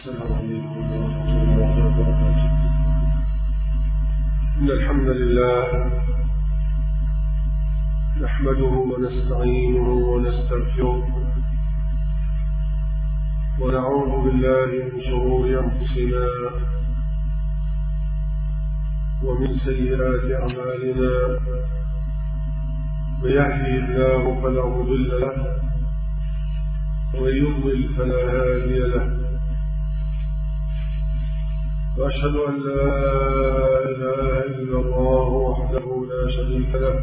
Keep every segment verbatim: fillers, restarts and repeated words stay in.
السلام عليكم ورحمة الله وبركاته. إن الحمد لله نحمده ونستعينه ونستغفره ونعوذ بالله من شرور أنفسنا ومن سيئات أعمالنا. من يهده الله فلا مضل له ومن يضلل فلا هادي له. وأشهد أن لا إله إلا الله وحده لا شريك له،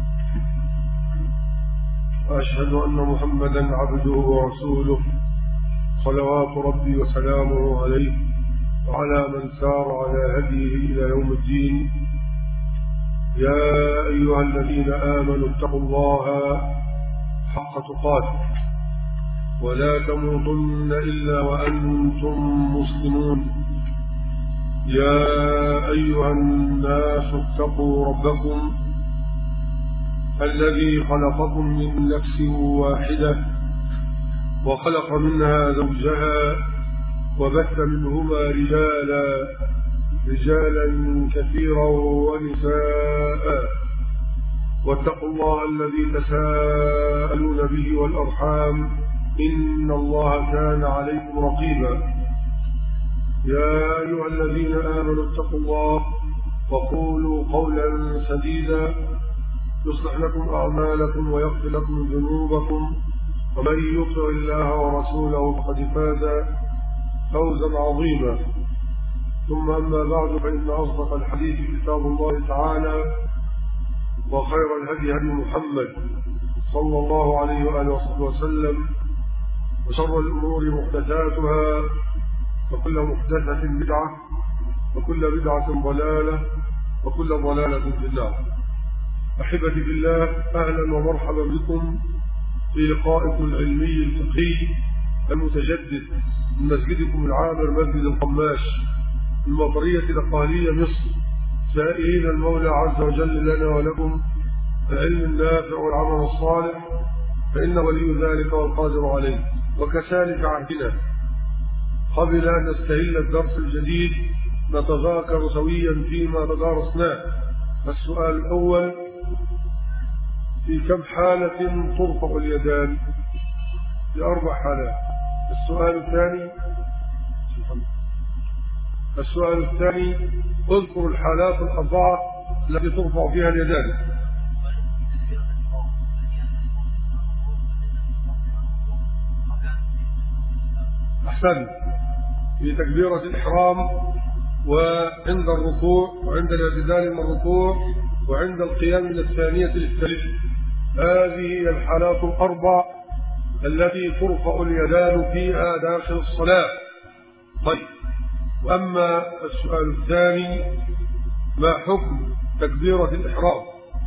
وأشهد أن محمدا عبده ورسوله صلوات ربي وسلامه عليه وعلى من سار على هديه إلى يوم الدين. يا أيها الذين آمنوا اتقوا الله حق تقاته ولا تموتن إلا وأنتم مسلمون. يا أيها الناس اتقوا ربكم الذي خلقكم من نفس واحدة وخلق منها زوجها وبث منهما رجالا رجالا كثيرا ونساء. واتقوا الله الذي تساءلون به والأرحام إن الله كان عليكم رقيبا. يا أيها الذين آمنوا اتقوا الله وقولوا قولا سديدا يصلح لكم أعمالكم ويغفر لكم ذنوبكم، ومن يطع الله ورسوله فقد فاز فوزا عظيما. ثم أما بعد، فإن أصدق الحديث كتاب الله تعالى، وخير الهدي هدي محمد صلى الله عليه وآله وصحبه وسلم، وشر الأمور محدثاتها وكل محدثة بدعة وكل بدعة ضلالة وكل ضلالة في النار. أحبتي بالله، أهلا ومرحبا بكم في لقائكم العلمي الفقهي المتجدد من مسجدكم العامر مسجد القماش المطرية الأقالية مصر، سائلين المولى عز وجل لنا ولكم العلم النافع والعمل الصالح، فإن ولي ذلك والقادر عليه. وكذلك عهدنا قبل أن نستهل الدرس الجديد نتذاكر سويا فيما تدارسناه. السؤال الأول: في كم حالة ترفع اليدان؟ في أربع حالات. السؤال الثاني السؤال الثاني اذكر الحالات الأربعة التي ترفع فيها اليدان. أحسن. في تكبيرة الإحرام، وعند الركوع، وعند الاعتدال من الركوع، وعند القيام من الثانية للثالثة. هذه هي الحالات الأربع التي ترفع اليدان فيها داخل الصلاة. طيب، وأما السؤال الثاني: ما حكم تكبيرة الإحرام؟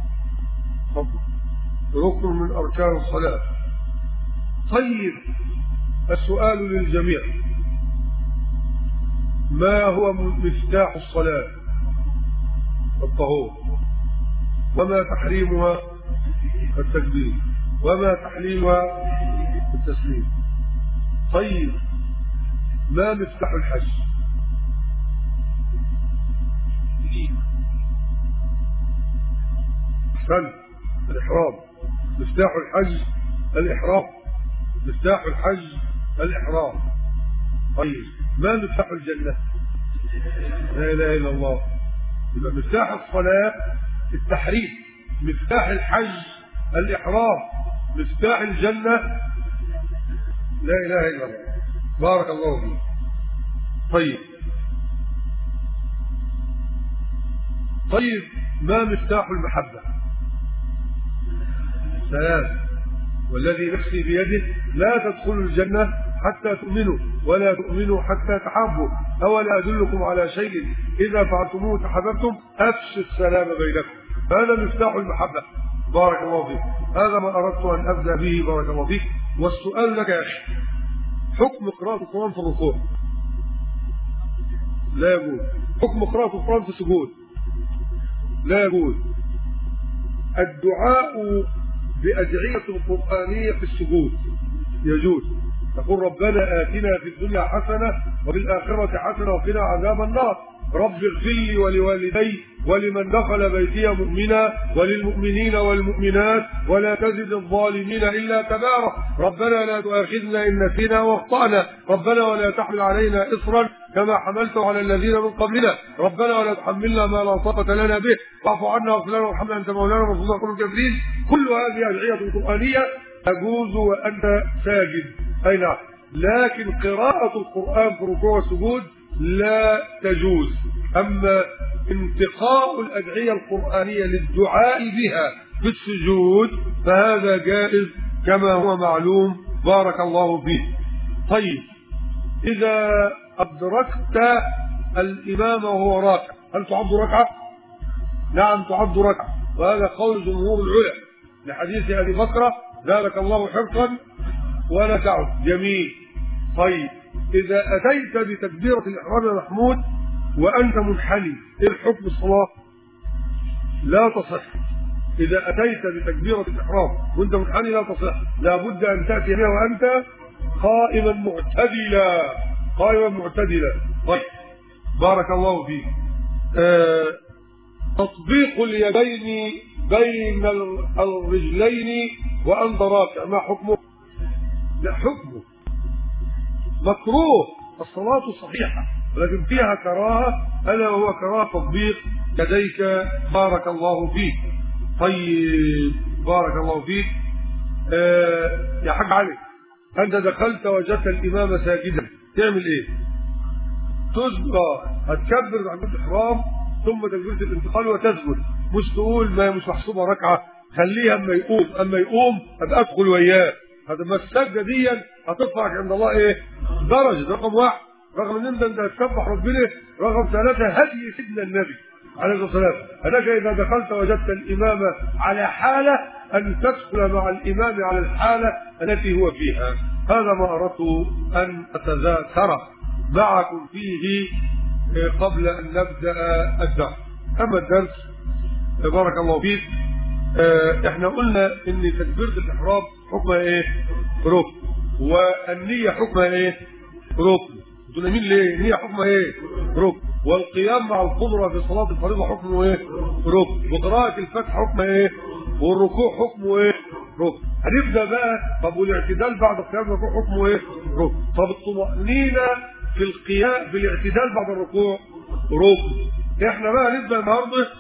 ركن من أركان الصلاة. طيب، السؤال للجميع: ما هو مفتاح الصلاة؟ الطهور. وما تحريمها؟ التكبير. وما تحليلها؟ التسليم. طيب، ما مفتاح الحج؟ أحسن، الإحرام. مفتاح الحج الإحرام. مفتاح الحج الإحرام. طيب، ما مفتاح الجنة؟ لا إله إلا الله. يبقى مفتاح الصلاة التحريم، مفتاح الحج الإحرام، مفتاح الجنة لا إله إلا الله. بارك الله فيك. طيب طيب ما مفتاح المحبة؟ سلام. والذي نفسي بيده لا تدخلوا الجنة حتى تؤمنوا ولا تؤمنوا حتى تحابوا. أولا أدلكم على شيء إذا فعلتموه تحببتم؟ أفشوا السلام بينكم. هذا مفتاح المحبة. بارك الله فيك. هذا ما أردت أن أبدأ به. بارك الله فيك. والسؤال لك يا أخي: حكم قراءة القرآن في الركوع؟ لا يجوز. حكم قراءة القرآن في السجود؟ لا يجوز. الدعاء بأدعية قرآنية في السجود يجوز. تقول ربنا آتنا في الدنيا حسنة وفي الآخرة حسنة وقنا عذاب النار. رب اغفر لي ولوالدي ولمن دخل بيتي مؤمنا وللمؤمنين والمؤمنات ولا تزد الظالمين إلا تبارا. ربنا لا تؤاخذنا إن نسينا واخطأنا. ربنا ولا تحمل علينا إصرا كما حملته على الذين من قبلنا. ربنا ولا تحملنا ما لا طاقة لنا به واعف عنا واغفر لنا وارحمنا أنت مولانا وانصرنا كل الكافرين. كل هذه أدعية قرآنية تجوز وأنت ساجد، أي نعم، لكن قراءة القرآن في الركوع والسجود لا تجوز. أما انتقاء الأدعية القرآنية للدعاء بها في السجود فهذا جائز كما هو معلوم، بارك الله فيه. طيب، إذا أدركت الإمام وهو راكع هل تعد ركعة؟ نعم تعد ركعة، وهذا قول جمهور العلماء لحديث أبي بكر زادك الله حرصا ولا تعد. جميل. طيب، إذا أتيت بتكبيرة الإحرام يا محمود وأنت منحني إيه الحكم الصلاة؟ لا تصح. إذا أتيت بتكبيرة الإحرام وأنت منحني لا تصح، لابد أن تأتي بها وأنت قائما معتدلا، قائما معتدلا. طيب، بارك الله فيك. آه تطبيق اليدين بين الرجلين وأنت راكع ما حكمه؟ لا، حكمه مكروه. الصلاة صحيحة ولكن فيها كراهة، ألا وهو كراهة تطبيق يديك، بارك الله فيك. طيب، بارك الله فيك. آه يا حاج علي، أنت دخلت وجدت الإمام ساجدا تعمل إيه؟ تسجد، هتكبر بعد الإحرام ثم تكبيرة الانتقال وتسجد، مش تقول ما مش محسوبة ركعة، خليها أما يقوم أما يقوم أبقى أدخل وياه. هذا ما السجدة دي هترفعك عند الله إيه؟ درجة رقم واحد، رغم ان انت انت هتسبح ربنا. رقم ثلاثة، هدي سيدنا النبي عليه الصلاة والسلام، انك اذا دخلت وجدت الامام على حالة ان تدخل مع الامام على الحالة التي هو فيها. هذا ما اردت ان اتذاكر معكم فيه قبل ان نبدأ الدرس. اما الدرس بارك الله فيك، احنا قلنا ان تكبيرة الاحرام حكمها ايه؟ ركن، والنية حكمها ايه؟ ركن. انتوا نايمين ليه؟ النية حكمها ايه؟ ركن. والقيام مع القدرة في صلاة الفريضة حكمه ايه؟ ركن. وقراءة الفاتحة حكمها ايه؟ والركوع حكمه ايه؟ ركن. هنبدأ بقى، طب والاعتدال بعد القيام الركوع حكمه ايه؟ ركن. طب الطمأنينة في القيام في الاعتدال بعد الركوع ركن. احنا بقى نبدأ النهارده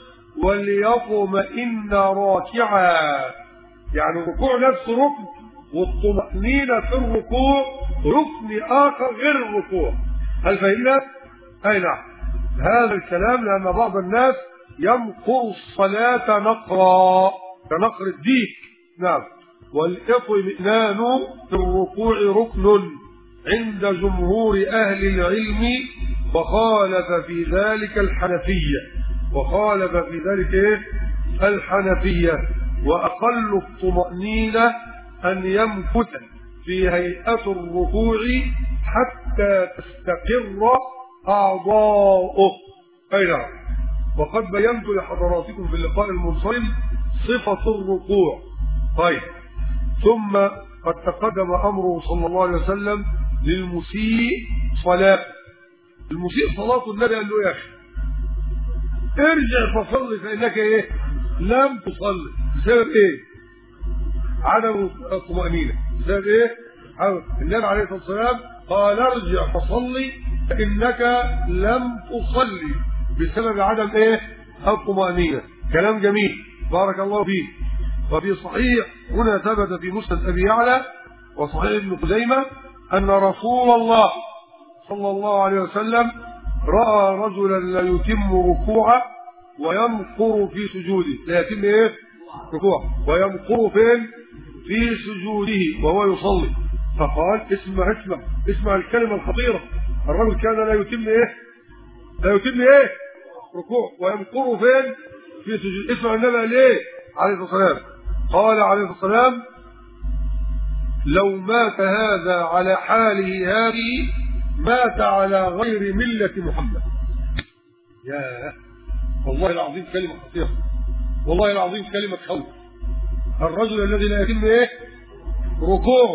وليطمئن راكعا، يعني الركوع نفسه ركن، والطمأنينة في الركوع ركن آخر غير الركوع. هل فهمنا؟ أي نعم. هذا الكلام لأن بعض الناس ينقر الصلاة نقرا كنقر الديك. نعم. والاطمئنان في الركوع ركن عند جمهور أهل العلم، وخالف في ذلك الحنفية، وخالف في ذلك إيه؟ الحنفية. وأقل الطمأنينة أن يمكث في هيئة الركوع حتى تستقر أعضاؤه. أي نعم. وقد بينت لحضراتكم في اللقاء المنصرم صفة الركوع. طيب، ثم قد تقدم أمره صلى الله عليه وسلم للمسيء صلاة. المسيء صلاة النبي قال له يا أخي ارجع فصلي فإنك إيه؟ لم تصلي. بسبب إيه؟ عدم الطمأنينة. بسبب إيه؟ النبي عليه الصلاة والسلام قال ارجع فصلي فإنك لم تصلي بسبب عدم إيه؟ الطمأنينة. كلام جميل، بارك الله فيه. وفي صحيح هنا ثبت في مسند أبي يعلى وصحيح ابن خزيمة أن رسول الله صلى الله عليه وسلم رأى رجلا لا يتم ركوعه ويمقر في سجوده. لا يتم ايه؟ ركوع ويمقر فين؟ في سجوده وهو يصلي. فقال اسمع اسمع اسمع الكلمة الخطيرة، الرجل كان لا يتم ايه؟ لا يتم ايه؟ ركوع ويمقر فين؟ في سجوده. اسمع النبي ليه عليه الصلاة والسلام؟ قال عليه الصلاة والسلام لو مات هذا على حاله هذه مات على غير ملة محمد. يا والله العظيم كلمة خطيرة، والله العظيم كلمة خوف. الرجل الذي لا يتم ايه؟ ركوعه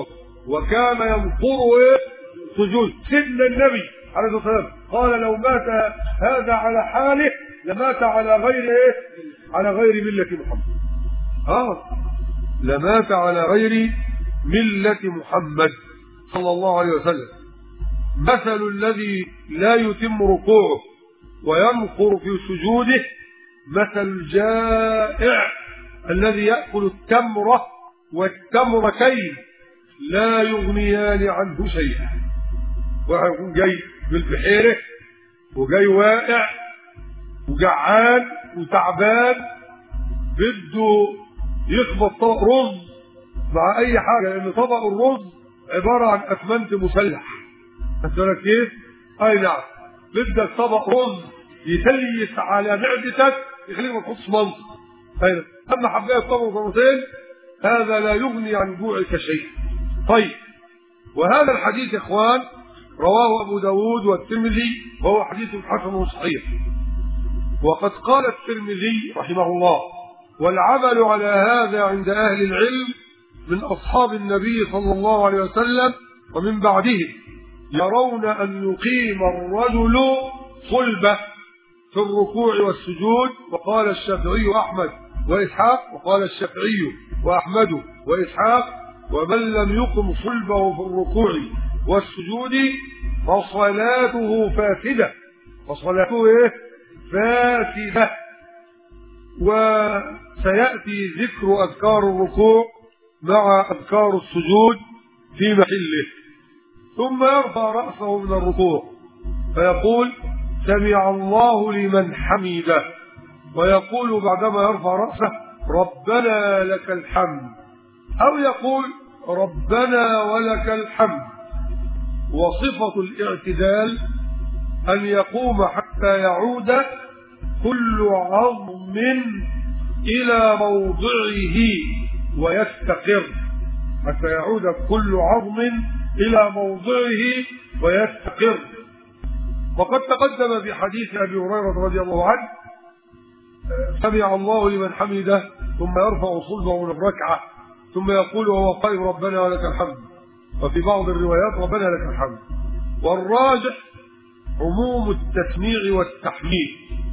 وكان ينقر سجود. سيدنا النبي عليه الصلاة والسلام قال لو مات هذا على حاله لمات على غير ايه؟ على غير ملة محمد. اه لمات على غير ملة محمد صلى الله عليه وسلم. مثل الذي لا يتم ركوعه وينقر في سجوده مثل الجائع الذي يأكل التمرة والتمرتين لا يغنيان عنه شيئا. واحد يكون جاي بالبحيرة وجاي واقع وجعان وتعبان بده يخبط طبق رز مع اي حاجه، لان طبق الرز عباره عن اسمنت مسلح. فهمت كيف؟ اي نعم، بدك طبق رز يتليس على معدتك يخليك ما تحطش منطق. اي اما حبايه طبق مرتين هذا لا يغني عن جوعك شيء. طيب، وهذا الحديث يا اخوان رواه ابو داود والترمذي وهو حديث حسن صحيح. وقد قال الترمذي رحمه الله: والعمل على هذا عند اهل العلم من اصحاب النبي صلى الله عليه وسلم ومن بعدهم، يرون ان يقيم الرجل صلبه في الركوع والسجود. وقال الشافعي واحمد واسحاق وقال الشافعي واحمد واسحاق: ومن لم يقم صلبه في الركوع والسجود فصلاته فاسده. فصلاته ايه؟ فاسده. وسياتي ذكر اذكار الركوع مع اذكار السجود في محله. ثم يرفع راسه من الركوع فيقول: سمع الله لمن حمده، ويقول بعدما يرفع راسه: ربنا لك الحمد، او يقول: ربنا ولك الحمد. وصفة الاعتدال أن يقوم حتى يعود كل عظم إلى موضعه ويستقر. حتى يعود كل عظم إلى موضعه ويستقر. وقد تقدم في حديث أبي هريرة رضي الله عنه: سمع الله لمن حمده، ثم يرفع صلبه من الركعة ثم يقول وهو قائم: ربنا ولك الحمد. وفي بعض الروايات: ربنا لك الحمد. والراجح عموم التسميع والتحميد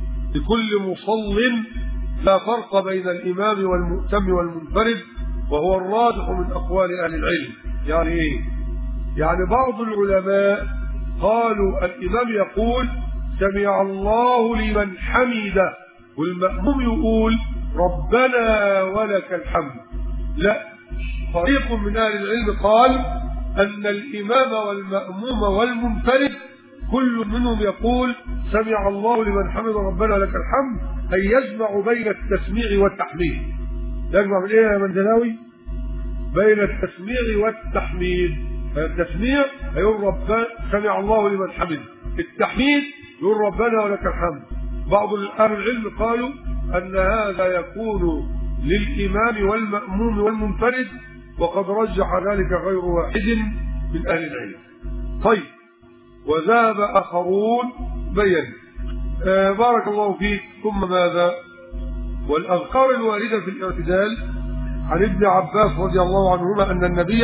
لكل مصل، لا فرق بين الإمام والمؤتم والمنفرد، وهو الراجح من أقوال أهل العلم. يعني إيه؟ يعني بعض العلماء قالوا الإمام يقول: سمع الله لمن حمده، والمأموم يقول: ربنا ولك الحمد. لا، فريق من أهل العلم قال أن الإمام والمأموم والمنفرد كل منهم يقول: سمع الله لمن حمد ربنا لك الحمد، أي يجمع بين التسميع والتحميد. يجمع بين إيه يا منزلاوي؟ بين التسميع والتحميد. التسميع يقول ربنا سمع الله لمن حمد، التحميد يقول ربنا ولك الحمد. بعض أهل العلم قالوا أن هذا يكون للإمام والمأموم والمنفرد، وقد رجح ذلك غير واحد من أهل العلم. طيب، وذهب آخرون بين آه بارك الله فيك. ثم ماذا؟ والأذكار الواردة في الاعتدال عن ابن عباس رضي الله عنهما أن النبي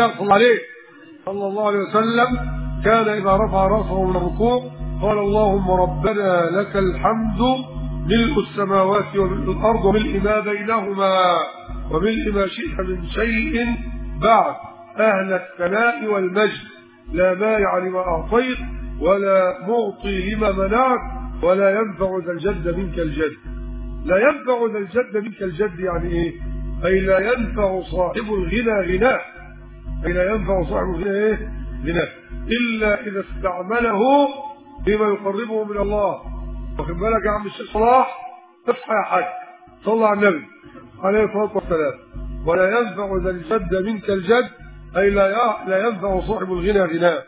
صلى الله عليه وسلم كان إذا رفع رأسه من الركوع قال: اللهم ربنا لك الحمد ملء السماوات وملء الأرض وملء ما بينهما وملء ما شئت من شيء بعد، أهل الثناء والمجد، لا مانع لما أعطيت ولا معطي لما منعت ولا ينفع ذا الجد منك الجد. لا ينفع ذا الجد منك الجد يعني إيه؟ أي لا ينفع صاحب الغنى غناه، أي لا ينفع صاحب الغنى إيه؟ غناه، إلا إذا استعمله بما يقربه من الله. واخد بالك يا عم الشيخ صلاح؟ اصحى يا حاج، صلى على النبي عليه الصلاة والسلام. ولا ينفع ذا الجد منك الجد، أي لا لا ينفع صاحب الغنى غناه.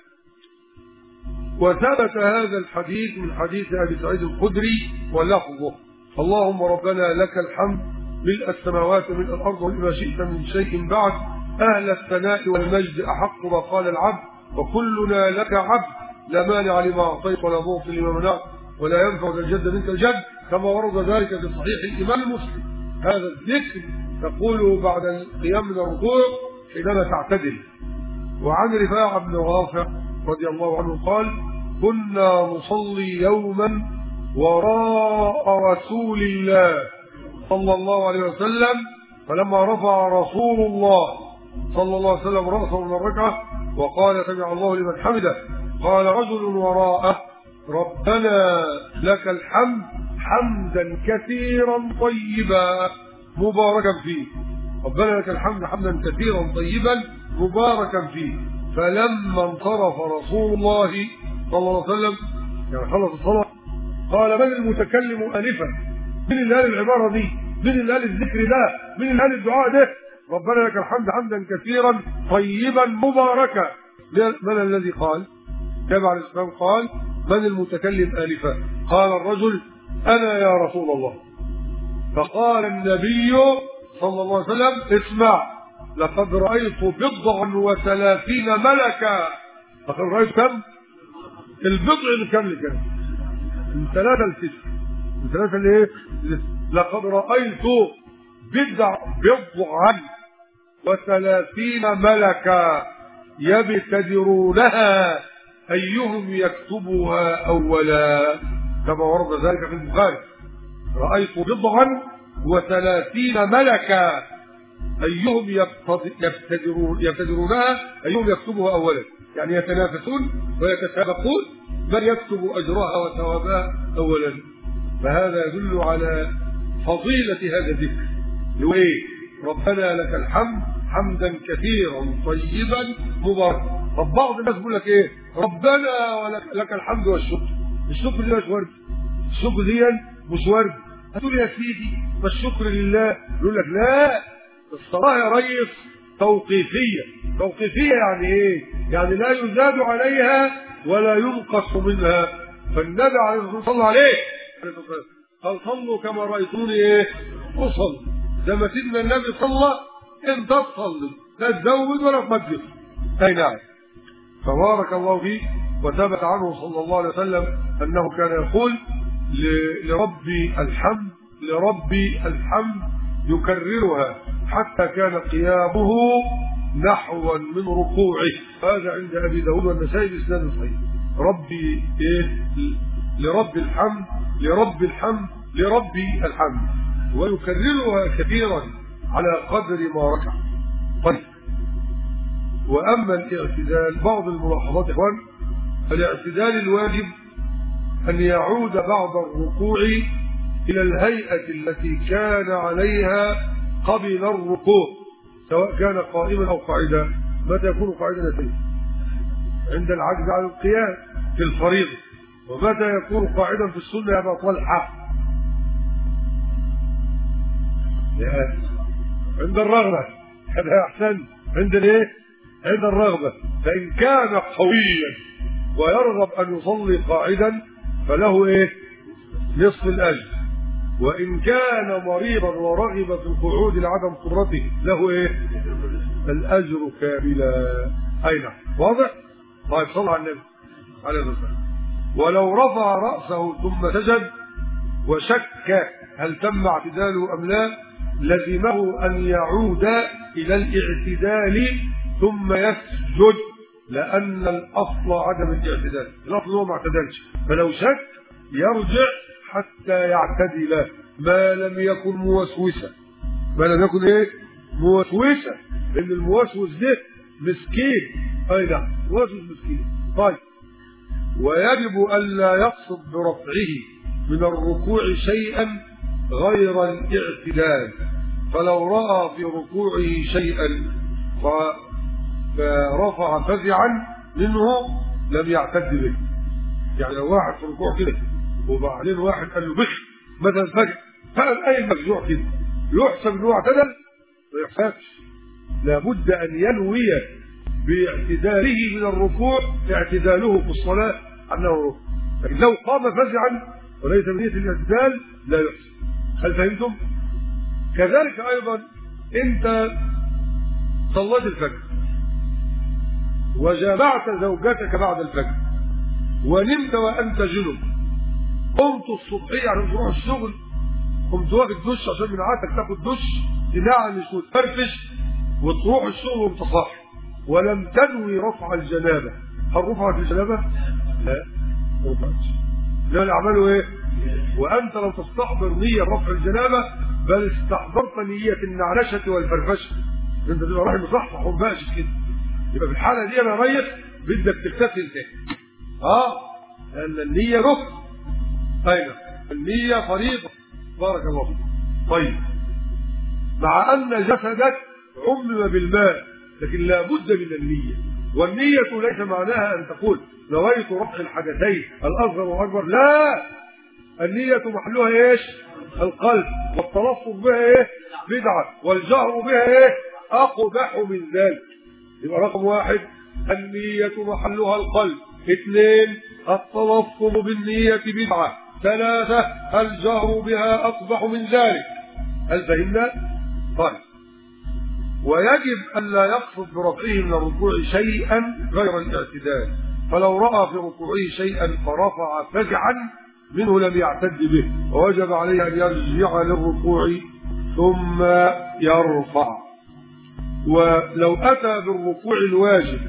وثبت هذا الحديث من حديث أبي سعيد الخدري ولفظه: اللهم ربنا لك الحمد ملء السماوات وملء الأرض وما شئت من شيء بعد، أهل الثناء والمجد، أحق ما قال العبد، وكلنا لك عبد، لا مانع لما أعطيت ولا معطي لما منعت ولا ينفع ذا الجد منك الجد، كما ورد ذلك في صحيح الإمام مسلم. هذا الذكر تقوله بعد القيام من الركوع حينما تعتدل. وعن رفاعة بن رافع رضي الله عنه قال: كنا نصلي يوما وراء رسول الله صلى الله عليه وسلم، فلما رفع رسول الله صلى الله عليه وسلم رأسه من الركعة وقال: سمع الله لمن حمده، قال رجل وراءه: ربنا لك الحمد حمدا كثيرا طيبا مباركا فيه. ربنا لك الحمد حمدا كثيرا طيبا مباركا فيه. فلما انصرف رسول الله صلى الله عليه وسلم، يعني خلص الصلاة، قال: من المتكلم آنفا؟ من اللي قال العبارة دي؟ من اللي قال الذكر ده؟ من اللي قال الدعاء ده؟ ربنا لك الحمد حمدا كثيرا طيبا مباركا. من الذي قال؟ تابع الإسلام قال: من المتكلم آنفا؟ قال الرجل: أنا يا رسول الله. فقال النبي صلى الله عليه وسلم: اسمع، لقد رأيت بضعا وثلاثين ملكا. لقد رأيت كم؟ البضع كم كان؟ من ثلاثة لستة. من ثلاثة لإيه؟ لقد رأيت بضع بضعا وثلاثين ملكا يبتدرونها أيهم يكتبها أولا، كما ورد ذلك في البخاري. رأيت بضعا وثلاثين ملكا أيهم يبتدرون يبتدرونها أيهم يكتبها أولا، يعني يتنافسون ويتسابقون من يكتب أجرها وثوابها أولا. فهذا يدل على فضيلة هذا الذكر. ليه؟ ربنا لك الحمد حمدا كثيرا طيبا مباركا. طب بعض الناس بيقول لك ايه؟ ربنا ولك لك الحمد والشكر. الشكر دي مش ورد. الشكر دي مش ورد. هتقول يا سيدي فالشكر لله، يقول لك لا، الصلاة يا ريس توقيفية. توقيفية يعني ايه؟ يعني لا يزاد عليها ولا ينقص منها. فالنبي عليه الصلاة والسلام صلى عليه قال: صلوا كما رأيتوني ايه؟ اصلي. زي ما سيدنا النبي صلى انت تصلي، لا تزود ولا تمجد. اي نعم. فبارك الله فيه. وثبت عنه صلى الله عليه وسلم انه كان يقول: لربي الحمد لربي الحمد يكررها حتى كان قيامه نحوا من ركوعه. هذا عند ابي داود والنسائي باسناد صحيح. ربي ايه؟ لربي الحمد لربي الحمد لربي الحمد، ويكررها كثيرا على قدر ما ركع. طيب، واما الاعتدال، بعض الملاحظات اخوان. الاعتدال الواجب ان يعود بعد الركوع الى الهيئه التي كان عليها قبل الركوع، سواء كان قائما او قاعدا. متى يكون قاعدا يا سيدي؟ عند العجز عن القيام في الفريضه. ومتى يكون قاعدا في السنه يا ابا طلحه؟ عند الرغبه. هذا احسن. عند الايه؟ عند الرغبه. فان كان قويا ويرغب ان يصلي قاعدا فله ايه؟ نصف الاجر. وان كان مريضا ورغب في القعود لعدم قدرته له ايه؟ الاجر كاملا. اي نعم. واضح؟ طيب، صلى على النبي عليه الصلاه والسلام. ولو رفع راسه ثم سجد وشك هل تم اعتداله ام لا، لزمه ان يعود الى الاعتدال ثم يسجد، لان الاصل عدم الاعتدال. الاصل هو ما اعتدلش، فلو شك يرجع حتى يعتدل ما لم يكن موسوسا. ما لم يكن ايه؟ موسوسا. لان الموسوس ده مسكين. اي نعم، موسوس مسكين. طيب، ويجب الا يقصد برفعه من الركوع شيئا غير الاعتدال. فلو راى في ركوعه شيئا فرفع فزعا منه لم يعتد به. يعني لو واحد في ركوع كده وبعدين واحد قال له بخ مثلا فجأة فقال اي مفزوع كده، يحسب انه اعتدل؟ ما يحسبش. لابد ان ينوي باعتداله من الركوع اعتداله في الصلاه انه ركوع. لكن لو قام فزعا وليس بنية الاعتدال لا يحسب. هل فهمتم؟ كذلك ايضا انت صليت الفجر وجامعت زوجتك بعد الفجر ونمت وانت جنب، قمت الصبحيه عشان تروح الشغل، قمت واخد دش عشان من عادتك تاخد دش تنعنش وتفرفش وتروح الشغل وانت صاحي. ولم تنوي رفع الجنابة، هل رفعت الجنابة؟ لا ما رفعتش. لا الأعمال إيه؟ وأنت لم تستحضر نية رفع الجنابة بل استحضرت نية النعنشة والفرفشة. أنت تبقى رايح مصحصح ومباشر كده، يبقى في الحالة دي أنا ريت بدك تغتسل تاني. أه لأن النية ركن. أيوه النية فريضة. بارك الله فيك. طيب مع أن جسدك عمم بالماء لكن لا بد من النية، والنية ليس معناها أن تقول نويت رفع الحدثين الأصغر والأكبر، لا، النية محلها إيش؟ القلب، والتلفظ بها إيه؟ بدعة، والجهر بها إيه؟ أقبح من ذلك. يبقى رقم واحد النية محلها القلب، اثنين التلفظ بالنية بدعة، ثلاثة الجهر بها أقبح من ذلك. هل فهمنا؟ طيب ويجب أن لا يقصد برفعه من الركوع شيئا غير الاعتدال، فلو رأى في ركوعه شيئا فرفع فزعا منه لم يعتد به، ووجب عليه أن يرجع للركوع ثم يرفع. ولو أتى بالركوع الواجب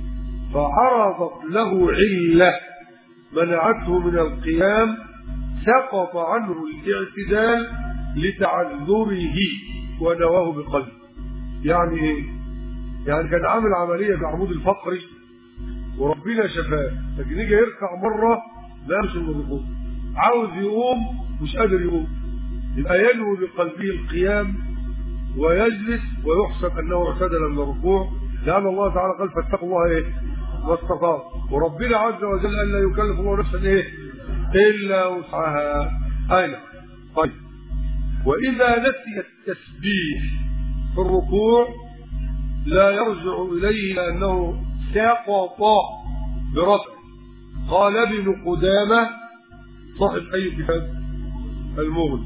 فعرضت له علة منعته من القيام سقط عنه الاعتدال لتعذره ونواه بقلبه. يعني ايه؟ يعني كان عامل عمليه بعمود الفقري وربنا شفاه، لكن يجي يركع مره لا مش الركوع، عاوز يقوم مش قادر يقوم، يبقى ينوي بقلبه القيام ويجلس ويحسب انه اعتدل من الركوع، لان الله تعالى قال فاتقوا الله ايه؟ ما استطاعوا، وربنا عز وجل ان لا يكلف الله نفسا ايه؟ الا وسعها. اين؟ طيب واذا نسي التسبيح في الركوع لا يرجع إليه لأنه سقط برفع. قال ابن قدامة صاحب أي كتاب؟ المغني.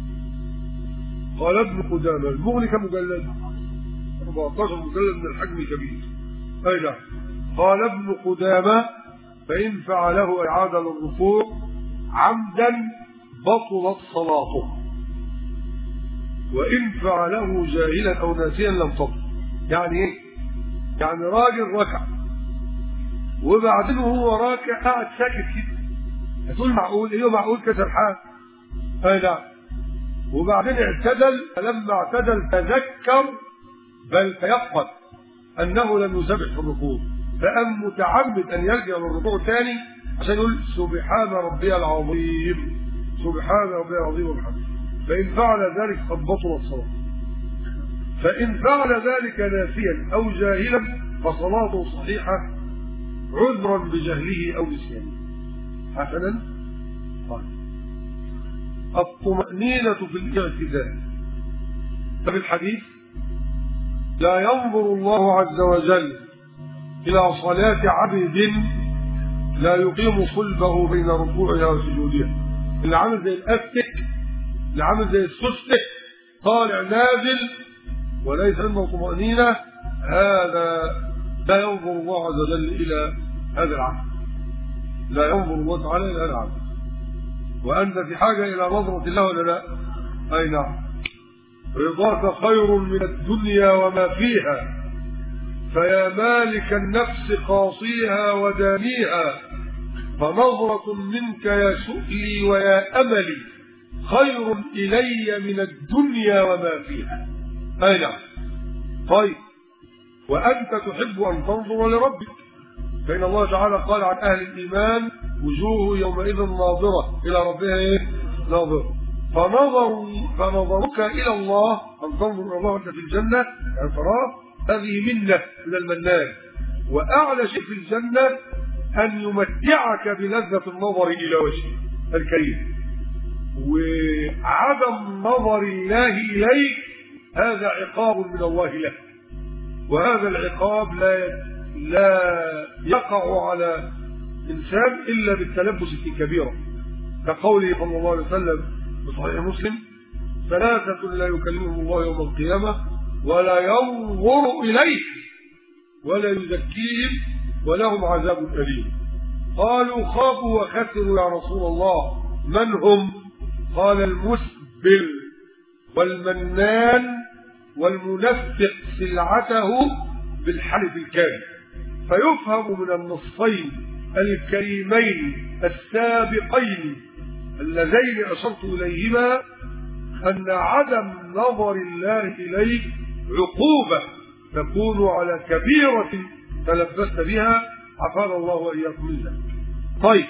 قال ابن قدامة المغني كم مجلد؟ أربعة عشر مجلد من الحجم الكبير. أي نعم. قال ابن قدامة فإن فعله إعادة للركوع عمدا بطلت صلاته، وإن فعله جاهلا أو ناسيا لم تبطل. يعني إيه؟ يعني راجل ركع وبعدين هو راكع قاعد ساكت كده، هتقول معقول؟ إيه معقول كسرحان؟ أي نعم. وبعدين اعتدل، فلما اعتدل تذكر بل تيقن أنه لم يسبح في الركوع، فأم متعمد أن يرجع للركوع ثاني عشان يقول سبحان ربي العظيم سبحان ربي العظيم وبحمده. فإن فعل ذلك قد بطلت الصلاة. فإن فعل ذلك ناسيا أو جاهلا فصلاته صحيحة عذرا بجهله أو نسيانه. حسنا. طيب الطمأنينة في الاعتدال. ففي الحديث لا ينظر الله عز وجل إلى صلاة عبد لا يقيم صلبه بين ركوعها وسجودها، اللي عامل زي الأفتك، اللي عامل زي السستك طالع نازل وليس عنده طمأنينة، هذا لا ينظر الله عز وجل إلى هذا العبد، لا ينظر الله تعالى إلى هذا العبد. وأنت في حاجة إلى نظرة الله ولا لا؟ أي نعم. رضاك خير من الدنيا وما فيها، فيا مالك النفس قاصيها ودانيها، فنظرة منك يا سؤلي ويا أملي خير إلي من الدنيا وما فيها. أي نعم. طيب وأنت تحب أن تنظر لربك، فإن الله تعالى قال عن أهل الإيمان وجوه يومئذ ناظرة إلى ربها إيه؟ ناظرة. فنظر فنظرك إلى الله أن تنظر إلى الله وأنت في الجنة يعني تراه، هذه منة من المنان. وأعلى شيء في الجنة أن يمتعك بلذة النظر إلى وجهه الكريم، وعدم نظر الله إليك هذا عقاب من الله لك، وهذا العقاب لا لا يقع على إنسان إلا بالتلبس في كبيرة، كقوله صلى الله عليه وسلم بصحيح مسلم ثلاثة لا يكلمهم الله يوم القيامة ولا ينظر إليه ولا يزكيهم ولهم عذاب أليم. قالوا خافوا وخسروا يا رسول الله من هم؟ قال المسبل والمنان والمنفق سلعته بالحلف الكاذب. فيفهم من النصين الكريمين السابقين اللذين أشرت إليهما أن عدم نظر الله إليك عقوبة تكون على كبيرة تلبست بها، عافانا الله وإياكم من ذلك. طيب،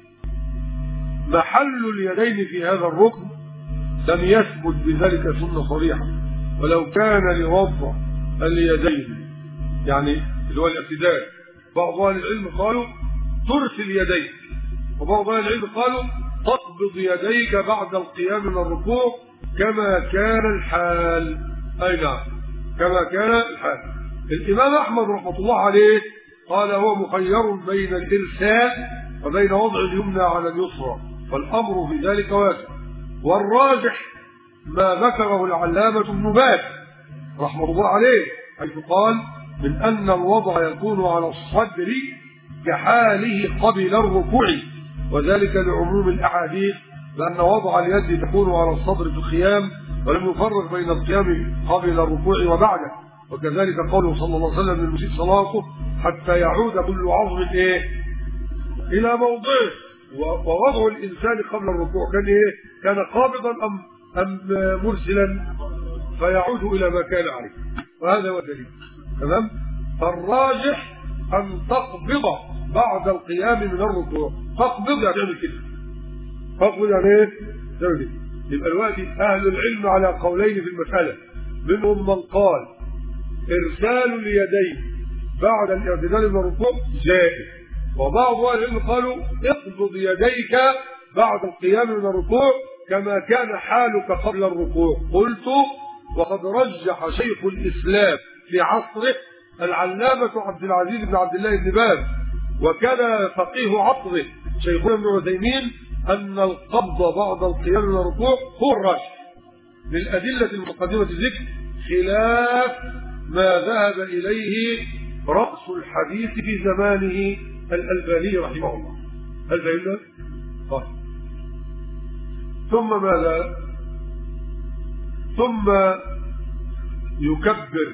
محل اليدين في هذا الركن لم يثبت بذلك سنة صريحة، ولو كان لوضع اليدين يعني اللي هو الاعتدال، بعض أهل العلم قالوا ترسل يديك، وبعض أهل العلم قالوا تقبض يديك بعد القيام من الركوع كما كان الحال. أي نعم، كما كان الحال. الإمام أحمد رحمة الله عليه قال هو مخير بين الإرسال وبين وضع اليمنى على اليسرى، والأمر في ذلك واسع. والراجح ما ذكره العلامة ابن باز رحمة الله عليه، حيث قال من أن الوضع يكون على الصدر كحاله قبل الركوع، وذلك لعموم الأحاديث لأن وضع اليد تكون على الصدر في القيام، ولم يفرق بين القيام قبل الركوع وبعده. وكذلك قوله صلى الله عليه وسلم للمسيء صلاته حتى يعود كل عظم إيه إلى موضعه. ووضع الإنسان قبل الركوع كان إيه؟ كان قابضا أم أم مرسلا فيعود إلى ما كان عليه، وهذا هو الدليل. تمام. فالراجح أن تقبض بعد القيام من الركوع. تقبض يعني تعمل كده، تقبض يعني ايه؟ تعمل كده. يبقى دلوقتي أهل العلم على قولين في المسألة، منهم من قال إرسال اليدين بعد الاعتدال من الركوع جائز، وبعض أهل العلم قالوا اقبض يديك بعد القيام من الركوع كما كان حالك قبل الركوع. قلت وقد رجح شيخ الإسلام في عصره العلامة عبد العزيز بن عبد الله بن باز، وكان فقيه عصره شيخنا ابن عثيمين، أن القبض بعد القيام من الركوع هو الراجح للأدلة المقدمة الذكر، خلاف ما ذهب إليه رأس الحديث في زمانه الألباني رحمه الله. هل فهمنا؟ طيب. ثم ماذا؟ ثم يكبر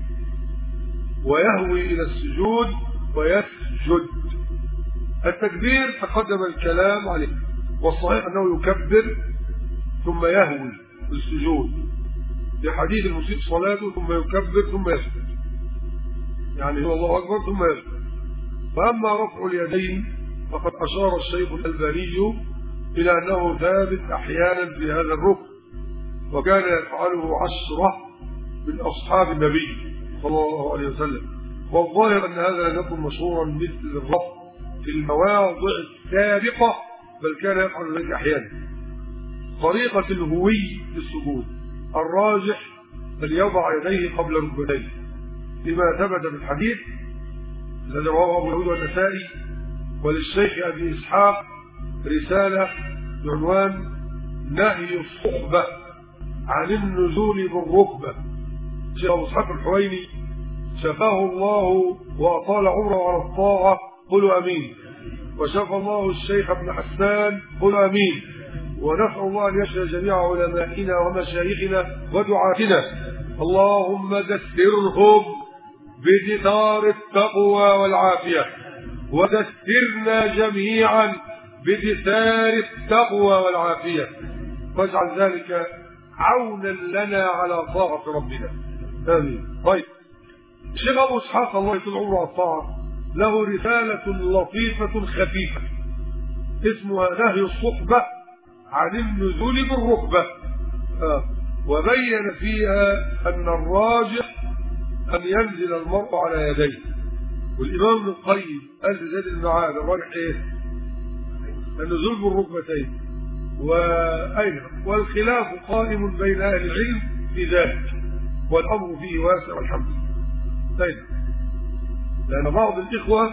ويهوي إلى السجود ويسجد. التكبير تقدم الكلام عليه، والصحيح أنه يكبر ثم يهوي السجود لحديث المسيء صلاته ثم يكبر ثم يسجد، يعني هو الله أكبر ثم يسجد. فأما رفع اليدين فقد أشار الشيخ الألباني إلى أنه ثابت أحيانا في هذا الركن، وكان يفعله عشرة من أصحاب النبي صلى الله عليه وسلم. والظاهر أن هذا لم يكن مشهورا مثل الرفع في المواضع السابقة، بل كان يفعل ذلك أحيانا. طريقة الهوي للسجود الراجح أن يضع يديه قبل ركبتيه لما ثبت في الحديث الذي رواه أبو داود والنسائي، وللشيخ أبي إسحاق رسالة بعنوان نهي الصحبة عن النزول بالركبة. شيخ أبو إسحاق الحويني شفاه الله وأطال عمره على الطاعة، قلوا أمين. وشفى الله الشيخ ابن حسان، قلوا أمين. ونسأل الله أن يشفي جميع علمائنا ومشايخنا ودعاتنا. اللهم دثرهم بدثار التقوى والعافية، ودثرنا جميعا بدثار التقوى والعافية، واجعل ذلك عونا لنا على طاعة ربنا، آمين. طيب، الشيخ أبو إسحاق الله يطول عمره على الطاعة له رسالة لطيفة خفيفة اسمها نهي الصحبة عن النزول بالركبة، آه. وبين فيها أن الراجح أن ينزل المرء على يديه. والإمام ابن القيم قال في زاد المعاد الراجح إيه؟ النزول بالركبتين. وأين والخلاف قائم بين أهل العلم في ذلك، والأمر فيه واسع والحمد لله. لأن بعض الإخوة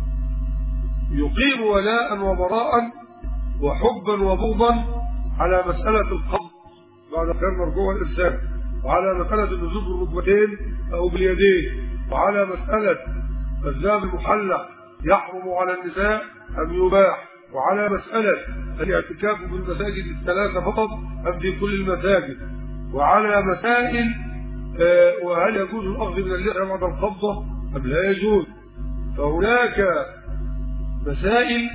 يقيم ولاء وبراء وحبا وبغضا على مسألة القبض بعد قيام الركوع والإرسال، وعلى مسألة النزول بالركبتين أو باليدين، وعلى مسألة الذهب المحلق يحرم على النساء أم يباح، وعلى مسألة الاعتكاف بالمساجد الثلاثة فقط أم في كل المساجد، وعلى مسائل وهل يجوز الأخذ من اللحية بعد القبضة أم لا يجوز؟ فهناك مسائل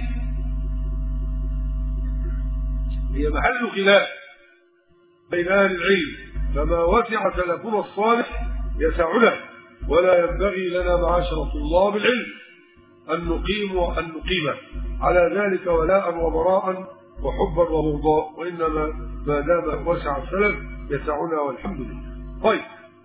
هي محل خلاف بين أهل العلم، فما وسع سلفنا الصالح يسعنا، ولا ينبغي لنا معاشر طلاب العلم أن نقيم وأن نقيم على ذلك ولاء وبراء وحبا وبغضاء، وإنما ما دام وسع السلف يسعنا والحمد لله. طيب،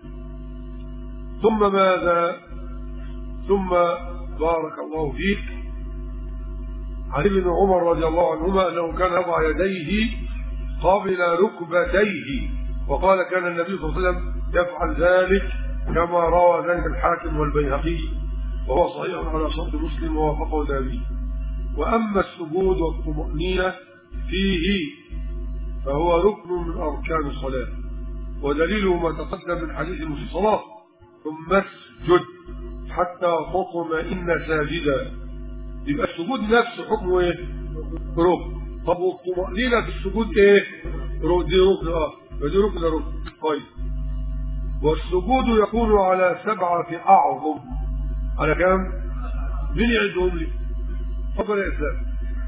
ثم ماذا؟ ثم بارك الله فيك، عن ابن عمر رضي الله عنهما أنه كان يضع يديه قبل ركبتيه، وقال كان النبي صلى الله عليه وسلم يفعل ذلك كما روى ذلك الحاكم والبيهقي، وهو صحيح على شرط مسلم ووافقه الذهبي. وأما السجود والطمأنينة فيه فهو ركن من أركان الصلاة، ودليله ما تقدم من حديث في الصلاة ثم اسجد حتى تطمئن ساجدا. يبقى السجود نفسه حكمه ايه؟ ركن. طب والطمأنينة في السجود ايه؟ دي ركن. اه دي ركن. ده ركن. طيب، والسجود يكون على سبعة أعظم. على كام؟ مين يعدهم لي؟ تفضل يا إسلام.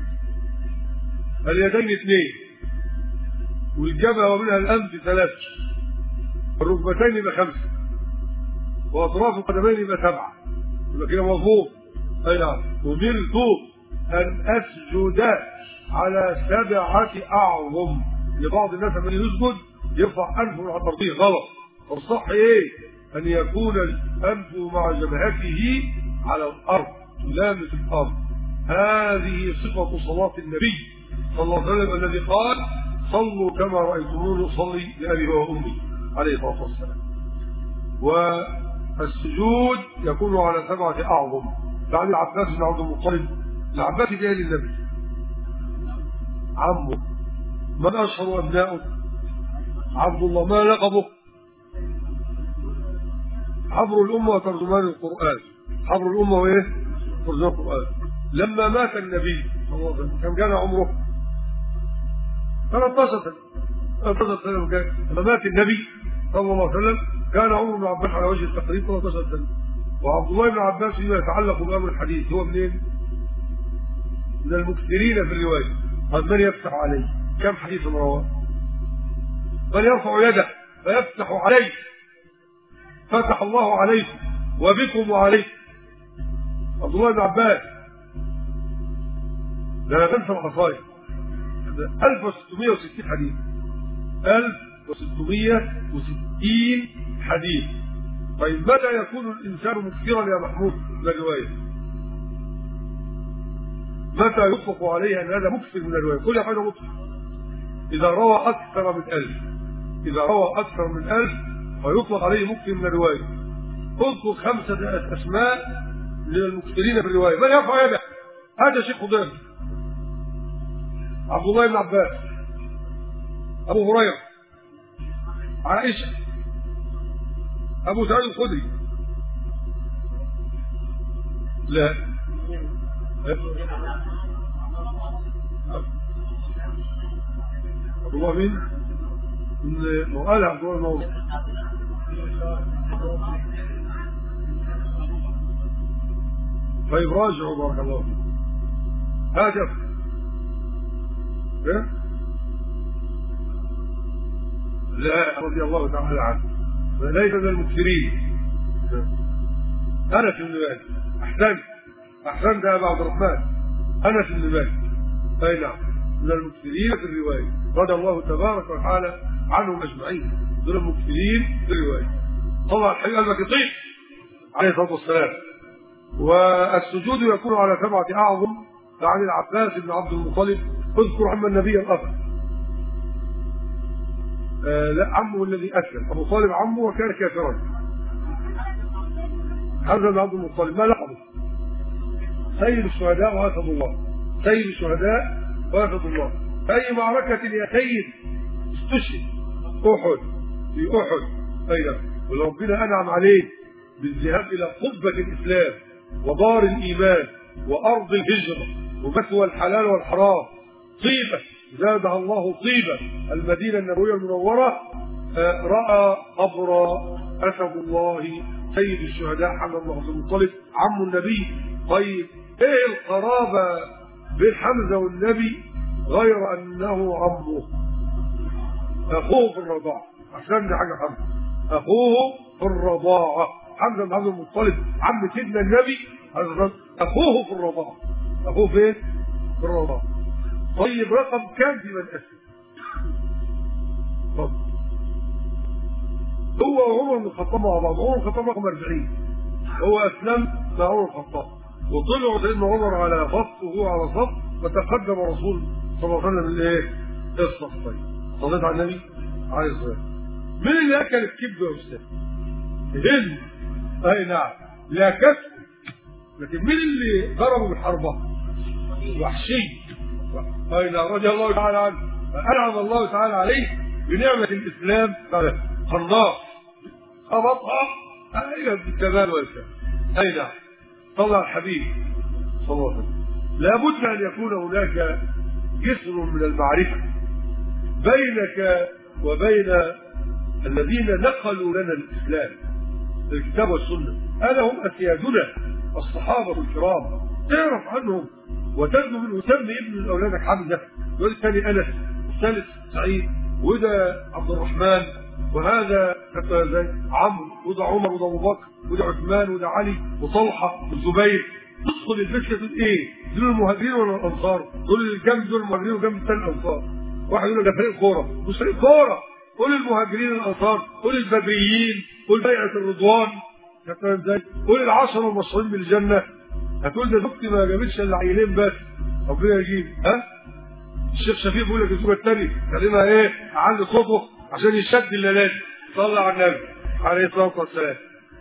اليدين اثنين، والجبهة ومنها الأنف ثلاثة، الركبتين يبقى خمسة، وأطراف القدمين يبقى سبعة. يبقى كده مظبوط. أي نعم. أمرت أن أسجد على سبعة أعظم. لبعض الناس من يسجد يرفع أنفه على الترتيب، غلط. الصح إيه؟ أن يكون الأنف مع جبهته على الأرض لامس الأرض. هذه صفة صلاة النبي صلى الله عليه وسلم الذي قال صلوا كما رأيتموني أصلي لأبي وأمي عليه الصلاة والسلام. والسجود يكون على سبعة أعظم. بعد العباس بن عبد المطلب، العباس جاي للنبي عمه. من أشهر أبنائه؟ عبد الله. ما لقبه؟ حبر الأمة وترجمان القرآن. حبر الأمة وإيه؟ ترجمان القرآن. لما مات النبي صلى الله عليه وسلم كم كان عمره؟ ثلاثة عشر سنة. ثلاثة عشر سنة كان. لما مات النبي صلى الله عليه وسلم كان عمر بن عباس على وجه التقريب ثلاثة عشر سنة. وعبد الله بن عباس فيما يتعلق بأمر الحديث هو منين؟ من المكثرين في الرواية. قد من يفتح عليه؟ كم حديث رواه؟ من يرفع يده فيفتح عليه، فتح الله عليكم وبكم وعليكم. عبد الله بن عباس. لا تنسى الخصائص. ألف وستمائة وستين حديث. ألف وستمائة وستين حديث. طيب، متى يكون الإنسان مكثرا يا محمود من الرواية؟ متى يطلق عليه أن هذا مكثر من الرواية؟ كل حاجة مكثر. إذا روى أكثر من ألف. إذا روى أكثر من ألف فيطلق عليه مكثر من الرواية. اذكر خمسة أسماء للمكثرين في الرواية. من يرفع يده؟ هذا شيخ خضير. عبد الله بن عباس، أبو هريرة، عائشة، أبو سعيد الخدري. لا عبد الله مين؟ قال عبد الله الموضوع. طيب راجعوا بارك الله فيك. هاجر إيه؟ لا رضي الله تعالى عنه، ليس من المكثرين. أنس بن مالك. أحسنت أحسنت يا أبا عبد الرحمن. أنس بن مالك. أي نعم، من المكثرين في الرواية رضي الله تبارك وتعالى عنهم أجمعين. دول المكثرين في الرواية. طبعا الحبيب المكثير عليه الصلاة والسلام. والسجود يكون على سبعة أعظم. عن العباس بن عبد المطلب. اذكر عم النبي الآخر. آه لا، عمه الذي أسلم. أبو طالب عمه وكان كافرا. حمزة بن عبد المطلب. ما لقبه؟ سيد الشهداء وأسد الله. سيد الشهداء وأسد الله. أي معركة يا سيد استشهد؟ أحد. في أحد. أيضا وربنا أنعم عليه بالذهاب إلى قبة الإسلام ودار الإيمان وأرض الهجرة ومثوى الحلال والحرام. طيبة زادها الله طيبة. المدينة النبوية المنورة. رأى قبر أسد الله سيد الشهداء حمزة بن عبد المطلب عم النبي. طيب ايه القرابة بين حمزة والنبي غير أنه عمه، أخوه في الرضاعة، عشان دي حاجة حمزة أخوه في الرضاعة. حمزة بن عبد المطلب عم سيدنا النبي أخوه في الرضاعة. أخوه فين؟ في الرضاعة. طيب رقم كام في من أسلم؟ هو وعمر بن الخطاب مع بعض. عمر بن الخطاب رقم أربعين، هو أسلم مع عمر بن الخطاب، وطلعوا سيدنا عمر على صف وهو على صف، وتقدم الرسول صلى الله عليه وسلم الايه؟ الصفين. صليت على النبي عليه الصلاه والسلام. مين اللي اكل الكبده يا استاذ؟ هند. اي نعم، لا كسر. لكن مين اللي ضربه بالحربه؟ وحشي. اي نعم، رضي الله تعالى عنه. انعم الله تعالى عليه بنعمه الاسلام. خلاص خبطها ايوه بالكمال والكمال. اي نعم، صلى على الحبيب صلى الله عليه وسلم. لابد ان يكون هناك جسر من المعرفه بينك وبين الذين نقلوا لنا الاسلام، الكتاب والسنه. انا هم اسيادنا الصحابه الكرام، تعرف عنهم وتبدو من وسمي ابن من اولادك حمزه، والثاني الثاني انس، الثالث سعيد، وده عبد الرحمن، وهذا عمرو، وده عمر، وده ابو بكر، وده عثمان، وده علي، وطلحه، والزبير. تدخل البيت تقول ايه؟ دول المهاجرين ولا الانصار؟ دول الجنب، دول المهاجرين وجنب الثاني الانصار. واحد يقول ده فريق كوره، مش فريق كوره. قول المهاجرين الانصار، قول البدريين، قول بيعه الرضوان، ازاي؟ قول العشره المشهورين بالجنه. هتقول ده زوجتي ما جابتش الا عيلين بس، ربنا يجيب. ها؟ الشيخ شفيق بيقول لك الزوجه الثانيه خلينا ايه؟ اعلي صوته عشان يشد الليلات. صلى على النبي عليه الصلاه والسلام.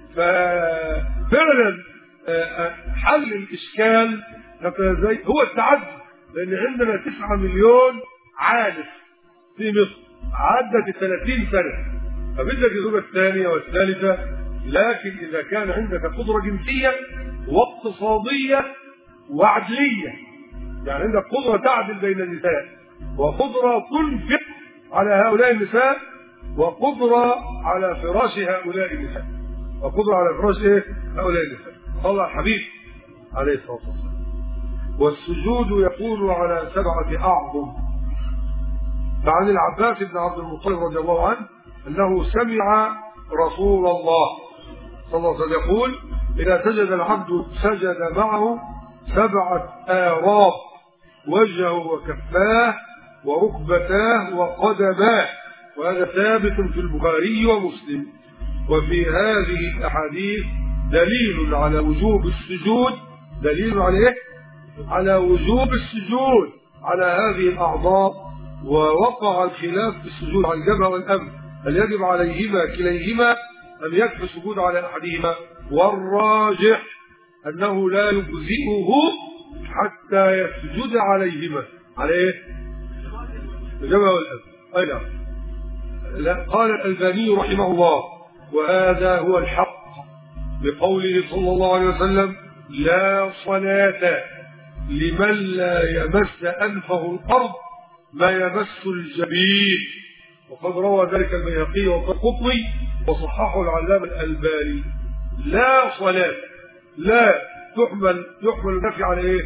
ففعلا حل الاشكال ازاي؟ هو التعدد، لان عندنا تسعة مليون عالف في مصر، عدت الثلاثين سنه، فبدك الزوجه الثانيه والثالثه. لكن اذا كان عندك قدره جنسيه واقتصاديه وعدليه، يعني عندك قدره تعدل بين النساء، وقدره تنفق على هؤلاء النساء، وقدره على فراش هؤلاء النساء، وقدره على فراش ايه؟ هؤلاء النساء. صلى الحبيب عليه الصلاه والسلام. والسجود يكون على سبعه اعظم. فعن العباس بن عبد المطلب رضي الله عنه انه سمع رسول الله صلى الله عليه وسلم يقول: اذا سجد العبد سجد معه سبعه آراب، وجهه وكفاه وركبتاه وقدماه. وهذا ثابت في البخاري ومسلم. وفي هذه الاحاديث دليل على وجوب السجود، دليل على ايه؟ على وجوب السجود على هذه الاعضاء. ووقع الخلاف في السجود على الجبهه والانف، هل يجب عليهما كليهما ام يكفي السجود على احدهما؟ والراجح انه لا يجزئه حتى يسجد عليهما. على ايه؟ الجبهه والانف. اي نعم. قال الألباني رحمه الله: وهذا هو الحق بقوله صلى الله عليه وسلم: لا صلاة لمن لا يمس أنفه الأرض ما يمس الجبين. وقد روى ذلك البيهقي والقطني وصححه العلامة الألباني. لا صلاة، لا تحمل يحمل النفي على ايه؟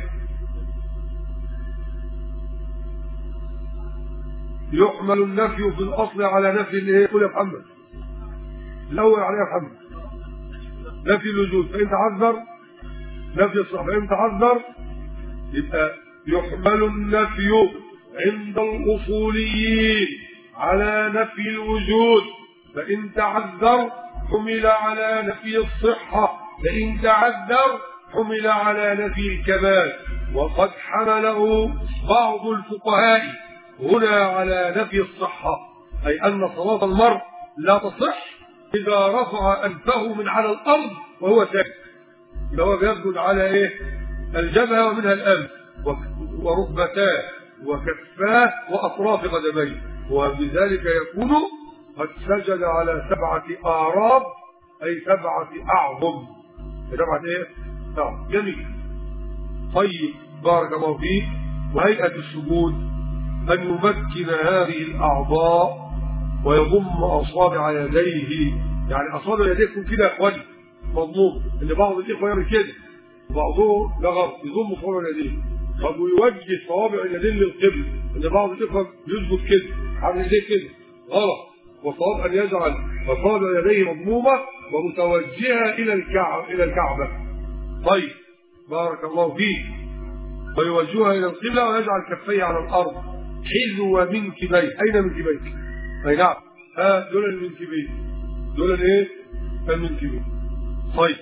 يحمل النفي في الاصل على نفي الايه؟ قول يا محمد. الاول عليه يا محمد نفي الوجود، فان تعذر نفي الصح، فان تعذر يبقى يحمل النفي عند الاصوليين على نفي الوجود، فان تعذر حمل على نفي الصحه، فان تعذر حمل على نفي الكمال. وقد حمله بعض الفقهاء هنا على نفي الصحة، أي أن صلاة المرء لا تصح إذا رفع أنفه من على الأرض وهو ساكت. إذا هو بيسجد على إيه؟ الجبهة ومنها الأنف وركبتاه وكفاه وأطراف قدميه، وبذلك يكون قد سجد على سبعة آراب، أي سبعة أعظم. سبعة إيه؟ نعم. جميل. طيب، بارك الله فيك. وهيئة السجود أن يمكن هذه الأعضاء ويضم أصابع يديه يعني اصابع يديه تكون كده يا اخواني مضموم، ان بعض الاخوه يعمل كده وبعضهم لا غلط يضم صوابع يديه. طب ويوجه صوابع اليدين للقبله، ان بعض الاخوه يظبط كده عامل ايديه كده غلط، والصواب ان يجعل اصابع يديه مضمومه ومتوجهه الى الكعبه الى الكعبه. طيب بارك الله فيك. ويوجهها الى القبله ويجعل كفيه على الارض حذو منكبيه. اين منكبيه؟ اي نعم، ها دول المنكبين، دول الايه؟ المنكبين. طيب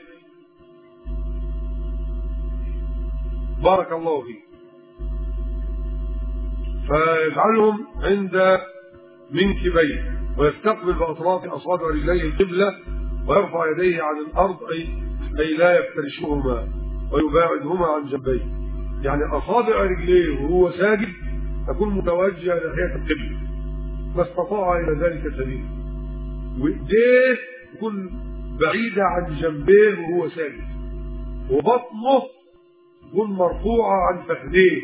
بارك الله فيك. فيجعلهم عند منكبيه ويستقبل باطراف اصابع رجليه القبله ويرفع يديه عن الارض، اي اي لا يفترشهما ويباعدهما عن جنبيه. يعني اصابع رجليه وهو ساجد تكون متوجهه ناحيه القبله ما استطاع الى ذلك سبيلا، وايديه تكون بعيده عن جنبيه وهو ساجد، وبطنه تكون مرفوعه عن فخذيه.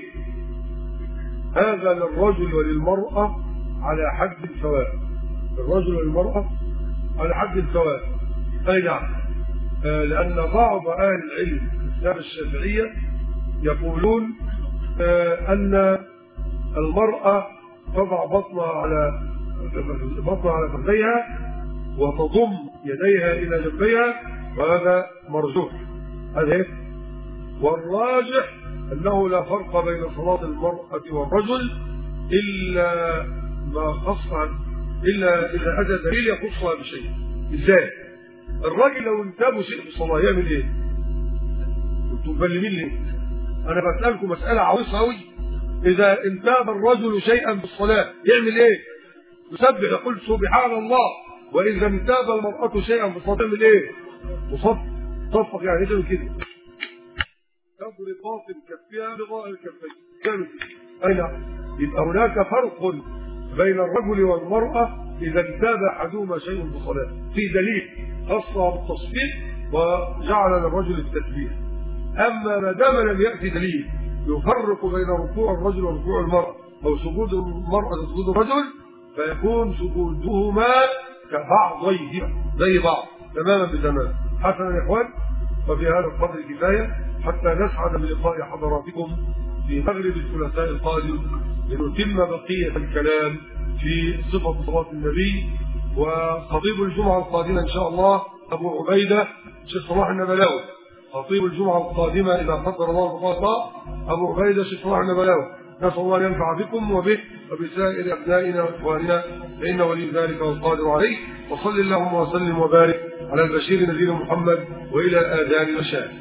هذا للرجل وللمراه على حد سواء، الرجل والمراه على حد سواء. اي نعم، آه لان بعض اهل العلم الاسلام الشافعيه يقولون آه ان المراه تضع بطنها على بطنها على فخذيها وتضم يديها الى جنبيها، وهذا مرجوح. هذا والراجح انه لا فرق بين صلاه المراه والرجل الا ما خص الا اذا اتى دليل يخصها بشيء. ازاي؟ الراجل لو انتابه شيء في الصلاه يعمل ايه؟ انتم مبلمين ليه؟ انا بسالكم مساله عويصه قوي. اذا انتاب الرجل شيئا في الصلاه يعمل ايه؟ يسبح يقول سبحان الله. واذا انتاب المراه شيئا في الصلاه تعمل ايه؟ تصف تصفق، يعني تعمل كده، تضرب باطن كفها بظاهر الكفين، تعمل كده. اي نعم، يبقى هناك فرق بين الرجل والمراه اذا انتاب احدهما شيء في الصلاه، في دليل خاصه بالتصفيق وجعل للرجل التسبيح. اما ما دام لم ياتي دليل يفرق بين ركوع الرجل وركوع المراه او سجود المراه وسجود الرجل، فيكون سجودهما كبعضيهما زي بعض تماما بتمام. حسنا يا اخوان، وفي هذا القدر كفايه حتى نسعد بلقاء حضراتكم في مغرب الثلاثاء القادم لنتم بقيه الكلام في صفه صلاه النبي. وخطيب الجمعه القادمه ان شاء الله ابو عبيده شيخ صلاح النبلاوي، خطيب الجمعه القادمه اذا قدر الله بقاء ابو عبيده شيخ صلاح النبلاوي. نسال الله ان ينفع بكم وبه وبسائر ابنائنا واخواننا فانه ولي ذلك والقادر عليه. وصل اللهم وسلم وبارك على البشير نذير محمد والى اذان المشاهد.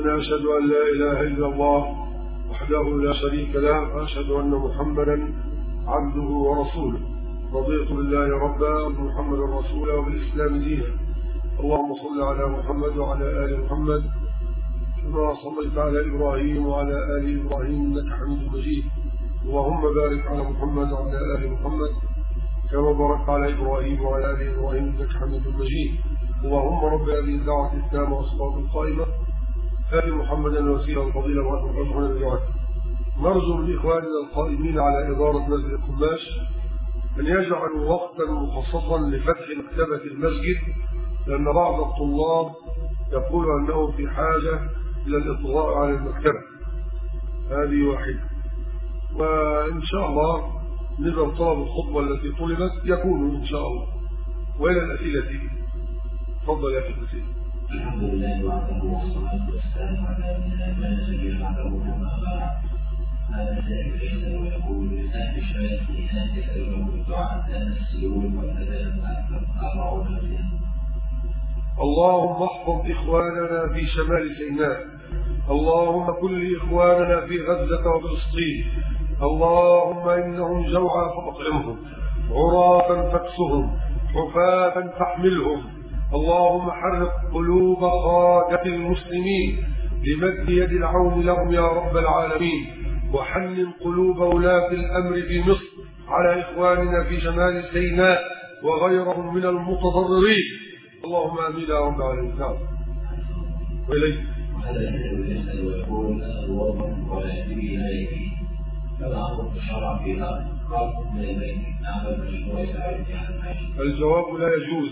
وأنا أشهد أن لا إله إلا الله وحده لا شريك له وأشهد أن محمدا عبده ورسوله. رضيت بالله ربا وبمحمد رسولا وبالإسلام دينا. اللهم صل على محمد وعلى آل محمد كما صليت على إبراهيم وعلى آل إبراهيم إنك حميد مجيد. اللهم بارك على محمد وعلى آل محمد كما باركت على إبراهيم وعلى آل إبراهيم إنك حميد مجيد. اللهم رب هذه الدعوة التامة والصلاة القائمة آل محمدا الوسيلة والفضيلة وأرحمنا بدعاته. نرجو من إخواننا القائمين على إدارة مسجد القماش أن يجعلوا وقتا مخصصا لفتح مكتبة المسجد، لأن بعض الطلاب يقول أنه في حاجة إلى الإطلاع على المكتبة. هذه واحدة. وإن شاء الله نظر طلب الخطبة التي طلبت يكون إن شاء الله. وإلى الأسئلة. تفضل يا أخي الأسئلة. الحمد لله وحده والصلاة والسلام على نبينا محمد. هذا سائل يسأل ويقول لسان الشمال لسان يسأله بالدعاء لأن السيول والأذان أربعون مليون. اللهم احفظ إخواننا في شمال سيناء. اللهم كن لإخواننا في غزة وفلسطين. اللهم إنهم جوعى فأطعمهم، عراة فاكسهم، حفاة فاحملهم. اللهم حرق قلوب قادة المسلمين لمد يد العون لهم يا رب العالمين، وحنن قلوب ولاة الأمر في مصر على إخواننا في شمال سيناء وغيرهم من المتضررين. اللهم آمين يا رب العالمين. نعم. وإليك. هذا يسأل ويقول أسأل الله ولا يدري إليه فالأمر الشرع فيها قرض من البيت نعمل مشروع يساعد فيها. الجواب لا يجوز،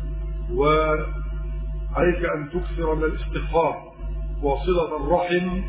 وعليك أن تكثر من الاستغفار وصلة الرحم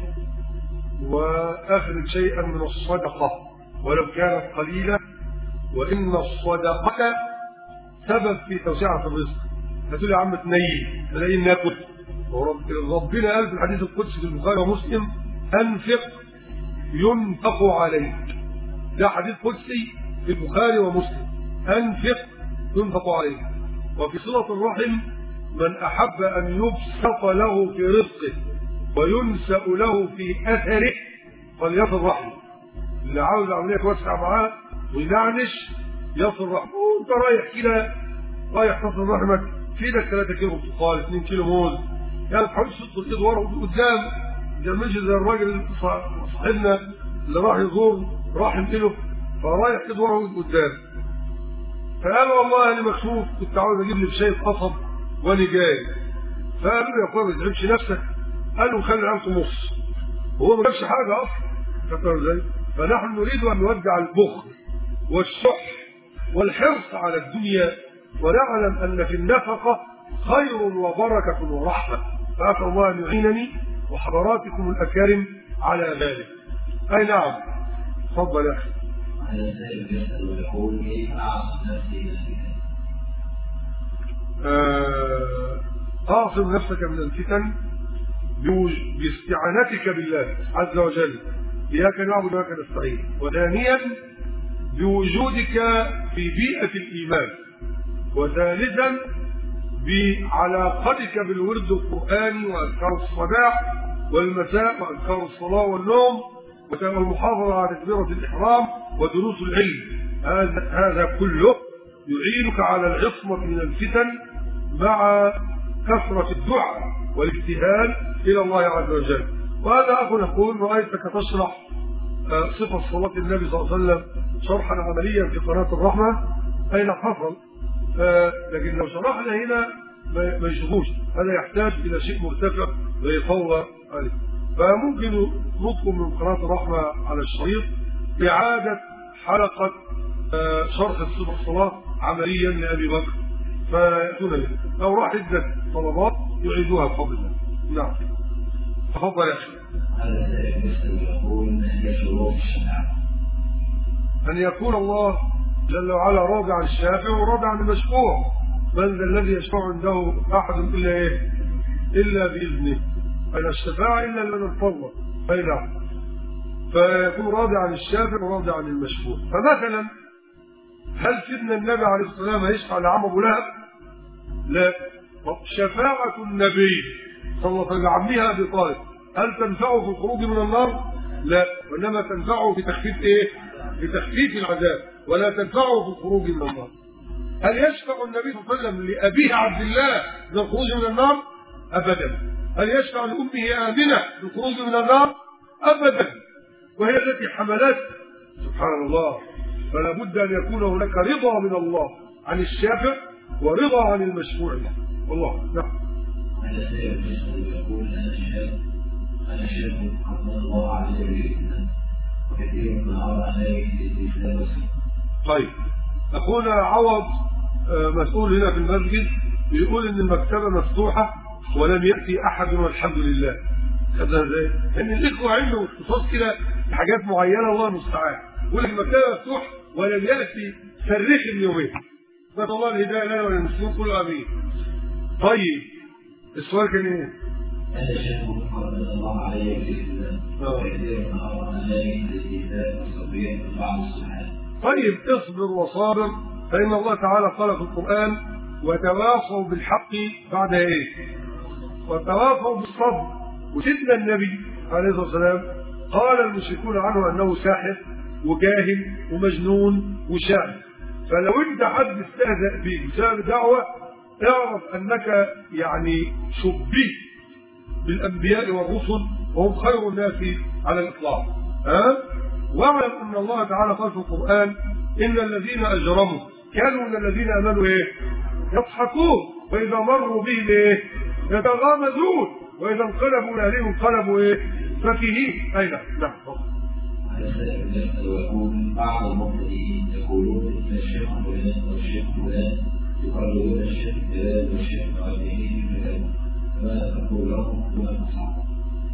وأخرج شيئا من الصدقة ولو كانت قليلة، وإن الصدقة سبب في توسعة الرزق. هتقول يا عم تنيل تلاقيه ناكل، وربنا قال في الحديث القدسي في البخاري ومسلم أنفق ينفق عليك. ده حديث قدسي في البخاري ومسلم، أنفق ينفق عليك. وفي صلة الرحم من أحب أن يبسط له في رزقه وينسأ له في أثره فليصل رحمه. اللي عاوز عملية توسع معاه وينعنش يصل رحمه. وانت رايح كده رايح تصل رحمك في ايدك ثلاثة كيلو برتقال، اثنين كيلو موز، يعني ما تحاولش تدخل ايد ورا وقدام. ما تعملش زي الراجل اللي صاحبنا اللي راح يزور راحم له فرايح ايد ورا وقدام. فقال والله انا مكسوف كنت عاوز اجيب لي بشاي قصب وانا جاي. فقالوا له يا اخويا ما تتعبش نفسك، قالوا خلي العمس نص، وهو ما جابش حاجه اصلا. فاكر ازاي؟ فنحن نريد ان نودع البخل والشح والحرص على الدنيا، ونعلم ان في النفقه خير وبركه ورحمه. فاسال الله ان يعينني وحضراتكم الاكارم على ذلك. اي نعم. تفضل يا اخي. هذا سائل يسأل ويقول كيف أعصم نفسي من أعصم نفسك من الفتن باستعانتك بالله عز وجل، إياك نعبد وإياك نستعين. وثانيا بوجودك في بيئة الإيمان. وثالثا بعلاقتك بالورد القرآني وأذكار الصباح والمساء وأذكار الصلاة والنوم والمحافظة على تكبيرة الإحرام ودروس العلم. هذا هذا كله يعينك على العصمة من الفتن مع كثرة الدعاء والاجتهاد إلى الله عز وجل. وهذا أخو نقول رأيتك تشرح صفة صلاة النبي صلى الله عليه وسلم شرحا عمليا في قناة الرحمة أين حصل، لكن لو شرحنا هنا ما يشوفوش. هذا يحتاج إلى شيء مرتفع ويطول عليه. فممكن نطلب من قناة الرحمة على الشريط إعادة حلقة شرح صفة الصلاة عمليا لأبي بكر فيأتون به، أو راح عدة طلبات يعيدوها بفضل الله. نعم. تفضل يا أخي. هذا سائل يسأل يقول ما هي شروط الشفاعة؟ أن يكون الله جل وعلا راضي عن الشافع وراضي عن المشفوع. من ذا الذي يشفع عنده أحد إلا إيه؟ إلا بإذنه. أن الشفاعة إلا لمن ارتضى. أي نعم. فيكون راضي عن الشافع وراضي عن المشفوع. فمثلا هل سيدنا النبي عليه الصلاة والسلام يشفع لعم أبو لهب؟ لا. شفاعة النبي صلى الله عليه وسلم لعمها أبي طالب هل تنفعه في الخروج من النار؟ لا، وإنما تنفعه في تخفيف إيه؟ في تخفيف العذاب، ولا تنفعه في الخروج من النار. هل يشفع النبي صلى الله عليه وسلم لأبيه عبد الله بالخروج من النار؟ أبدا. هل يشفع لأمه آمنة بالخروج من النار؟ أبدا. وهي التي حملته سبحان الله. فلا بد أن يكون هناك رضا من الله عن الشافع ورضا عن المشفوع له. والله نعم. هذا سيد يقول أنا شاب أنا شاب حفظ الله عز وجل وكثير ما أرى عليه الاستثناء. طيب أخونا عوض مسؤول هنا في المسجد بيقول إن المكتبة مفتوحة ولم يأتي أحد والحمد لله. خدها ازاي؟ إن الإخوة عندهم اختصاص كده بحاجات معينة الله المستعان. يقول لك المكتبة مفتوحة ولم يأتي فريق اليومين. نسأل الله الهداية لنا وللمسلمين كله آمين. طيب السؤال كان إيه؟ هذا شيخ محمد الله عليه الإسلام وكثير ما أرى عليه الاستهزاء والصبيان من بعض الصحابة. طيب اصبر وصابر فإن الله تعالى قال في القرآن وتواصوا بالحق بعد إيه؟ وتواصوا بالصبر. وسيدنا النبي عليه الصلاة والسلام قال المشركون عنه أنه ساحر وجاهل ومجنون وشاعر. فلو أنت حد استهزأ بك بسبب دعوة اعرف أنك يعني شبهت بالأنبياء والرسل وهم خير الناس على الإطلاق. ها؟ واعلم أن الله تعالى قال في القرآن إن الذين أجرموا كانوا من الذين آمنوا إيه؟ يضحكون وإذا مروا بهم إيه؟ يتغامزون وإذا انقلبوا لأهلهم انقلبوا إيه؟ فكهين. أين؟ نعم. ويقول بعض المبتدئين يقولون إن الشيخ فلان والشيخ فلان يقررون الشيخ فلان والشيخ فلان فما تقول لهم وما تصح؟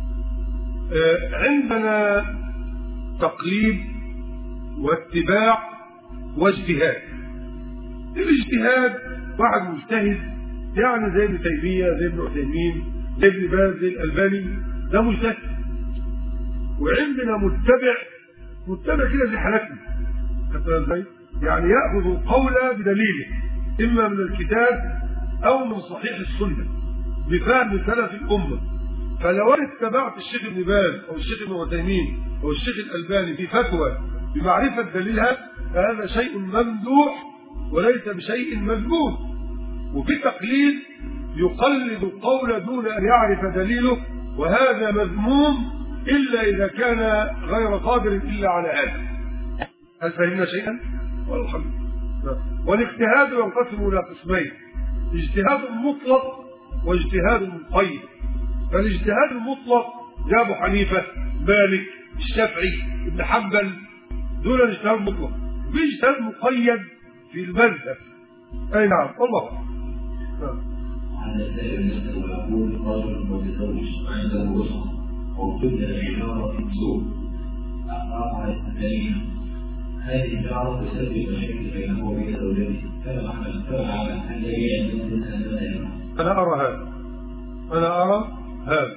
عندنا تقليد واتباع واجتهاد. الاجتهاد واحد مجتهد يعني زي ابن تيمية زي ابن عثيمين زي ابن باز زي الألباني ده مجتهد. وعندنا متبع متبع كده زي حالتنا ازاي؟ يعني يأخذ القول بدليله إما من الكتاب أو من صحيح السنة بفهم سلف الأمة. فلو أنا اتبعت الشيخ ابن باز أو الشيخ ابن عثيمين أو الشيخ الألباني في فتوى بمعرفة دليلها فهذا شيء ممدوح وليس بشيء مذموم. وفي تقليد يقلد القول دون أن يعرف دليله وهذا مذموم إلا إذا كان غير قادر إلا على هذا. هل فهمنا شيئا؟ والحمد لله. والاجتهاد ينقسم إلى قسمين: اجتهاد مطلق واجتهاد مقيد. فالاجتهاد المطلق جاء أبو حنيفة مالك الشافعي ابن حنبل دون الاجتهاد المطلق. في اجتهاد مقيد في المذهب. أي نعم الله. على ذلك يقول رجل متزوج عنده أسرة أو تبنى العمارة في السوق أقرأ الدليل هذه العمارة تسبب مشاكل بينه وبين زوجته كما عمل كما عمل الذي يجوز أن أنا أرى هذا أنا أرى هذا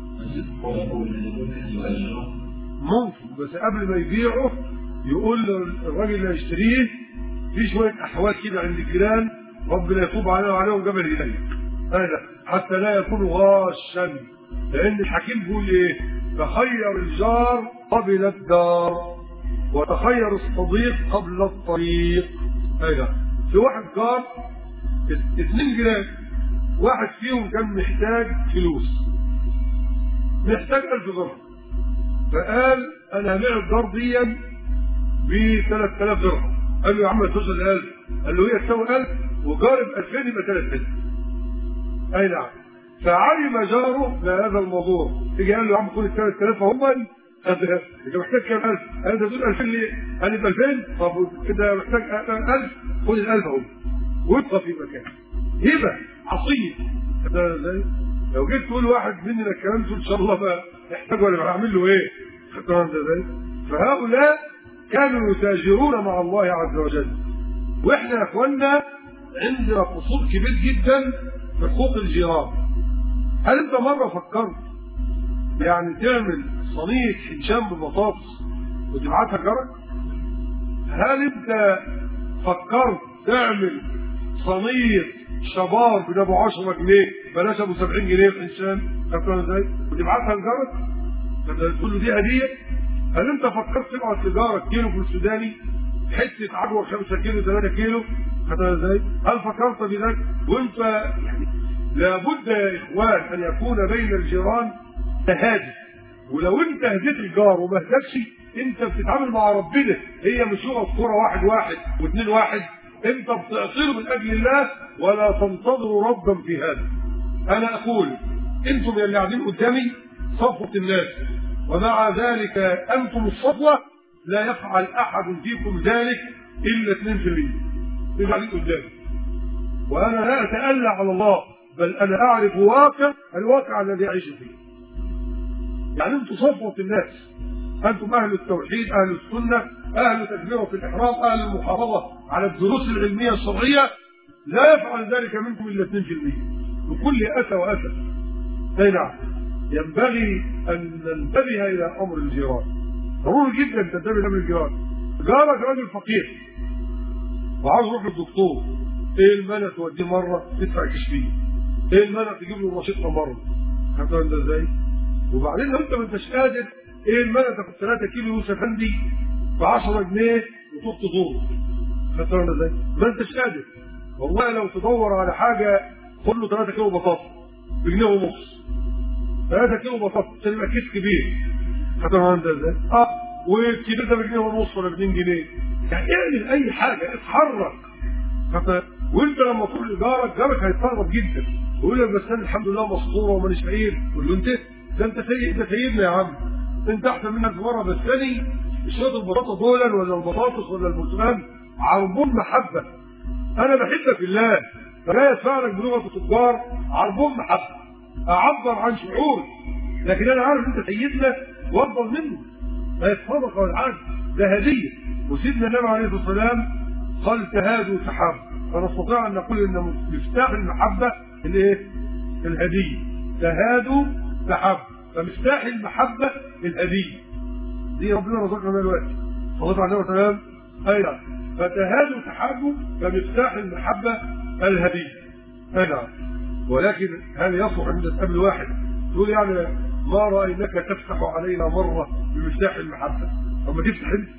ممكن بس قبل ما يبيعه يقول الراجل اللي هيشتريه في شوية أحوال كده عند الجيران ربنا يتوب علينا وعليهم جبل إليه هذا حتى لا يكون غاشا. لأن الحكيم بيقول إيه؟ تخير الجار قبل الدار وتخير الصديق قبل الطريق. هذا في واحد جار اثنين جيران واحد فيهم كان محتاج فلوس محتاج ألف درهم فقال أنا هبيع الدار دي ب ثلاثة آلاف درهم. قال له يا عم توصل ألف. قال له هي تساوي ألف وجارب ألفين يبقى ثلاثة آلاف. أي نعم. فعلم جاره بهذا الموضوع يجي قال له يا عم خد ال ثلاثة آلاف هم انت محتاج كام ألف؟ قال انت تقول ألفين ليه؟ قال يبقى ألفين طب كده محتاج ألف خد ال ألف اهو وابقى في مكانه. هبه عصيه. ازاي؟ لو جيت تقول واحد مننا الكلام تقول ان شاء الله بقى يحتاج ولا هعمل له ايه؟ خدت ازاي؟ فهؤلاء كانوا يتاجرون مع الله عز وجل. واحنا يا اخوانا عندنا قصور كبير جدا في حقوق الجيران. هل انت مره فكرت يعني تعمل صينيه حنشام بالبطاطس وتبعتها جارك؟ هل انت فكرت تعمل صينيه شبار بابو عشرة جنيه بلاش ابو سبعين جنيه في انسان فاكر ازاي؟ وتبعتها لجارك تقول له دي هديه. هل انت فكرت تبعت لجارك كيلو في السوداني حته عجوه خمسة كيلو ثلاثة كيلو فاكر ازاي؟ هل فكرت بذلك؟ وانت يعني لابد يا اخوان ان يكون بين الجيران تهادي. ولو انت هديت الجار وما هدتش انت بتتعامل مع ربنا. هي مش لغه كوره واحد واحد واثنين واحد، انت بتعصره من اجل الله ولا تنتظروا ربا في هذا. انا اقول انتم اللي قاعدين قدامي صفوه الناس، ومع ذلك انتم الصفوه لا يفعل احد فيكم ذلك الا اثنين في المية اللي قاعدين قدامي. وانا لا اتألى على الله، بل انا اعرف واقع الواقع الذي اعيش فيه. يعني انتم صفوه الناس، انتم اهل التوحيد، اهل السنه، اهل تكبيره الاحرام، اهل المحافظه على الدروس العلميه الشرعيه. لا يفعل ذلك منكم الا اثنين في المية بكل اسى واسى. اي نعم، ينبغي ان ننتبه الى امر الجيران. ضروري جدا تنتبه الى امر الجيران. جارك راجل فقير وعاوز يروح للدكتور، ايه المانع توديه مره تدفع كشفيه؟ ايه المانع تجيب له رشيقه مره؟ هتعمل ده ازاي؟ وبعدين لو انت ما انتش قادر، ايه المانع تاخد ثلاثة كيلو يوسف هندي ب عشرة جنيه وتروح تزوره؟ هتعمل ازاي؟ ما انتش قادر. والله لو تدور على حاجه خد له ثلاثة كيلو بطاطا بجنيه ونص. ثلاثة كيلو بطاطا عشان يبقى كيس كبير. هتعمل ده ازاي؟ اه والكبير ده بجنيه ونص ولا باتنين جنيه. يعني اعمل اي حاجه، اتحرك. وانت لما تقول لجارك، جارك هيستغرب جدا ويقول لك بس انا الحمد لله مسطوره ومانيش فقير. تقول له انت ده انت سيد، ده سيدنا يا عم، انت احسن منك مره. بس ثاني شويه البطاطا دول ولا البطاطس ولا البرتقال عربون محبه. انا بحبك في الله، فلا يدفع لك بلغه التجار عربون محبه، اعبر عن شعوري. لكن انا عارف انت سيدنا وافضل منه، ما يتفرق ولا حاجه، ده هديه. وسيدنا النبي عليه الصلاه والسلام قال تهادوا تحابوا. فنستطيع ان نقول ان مفتاح المحبه الايه؟ الهديه. تهادوا تحابوا، فمفتاح المحبه الهديه. دي ربنا رزقنا دلوقتي. صلى الله عليه وسلم ايضا فتهادوا تحابوا فمفتاح المحبه الهديه. ايضا ولكن هل يصلح ان تقابل واحد تقول يعني ما رايناك تفتح علينا مره بمفتاح المحبه؟ طب ما تفتح انت.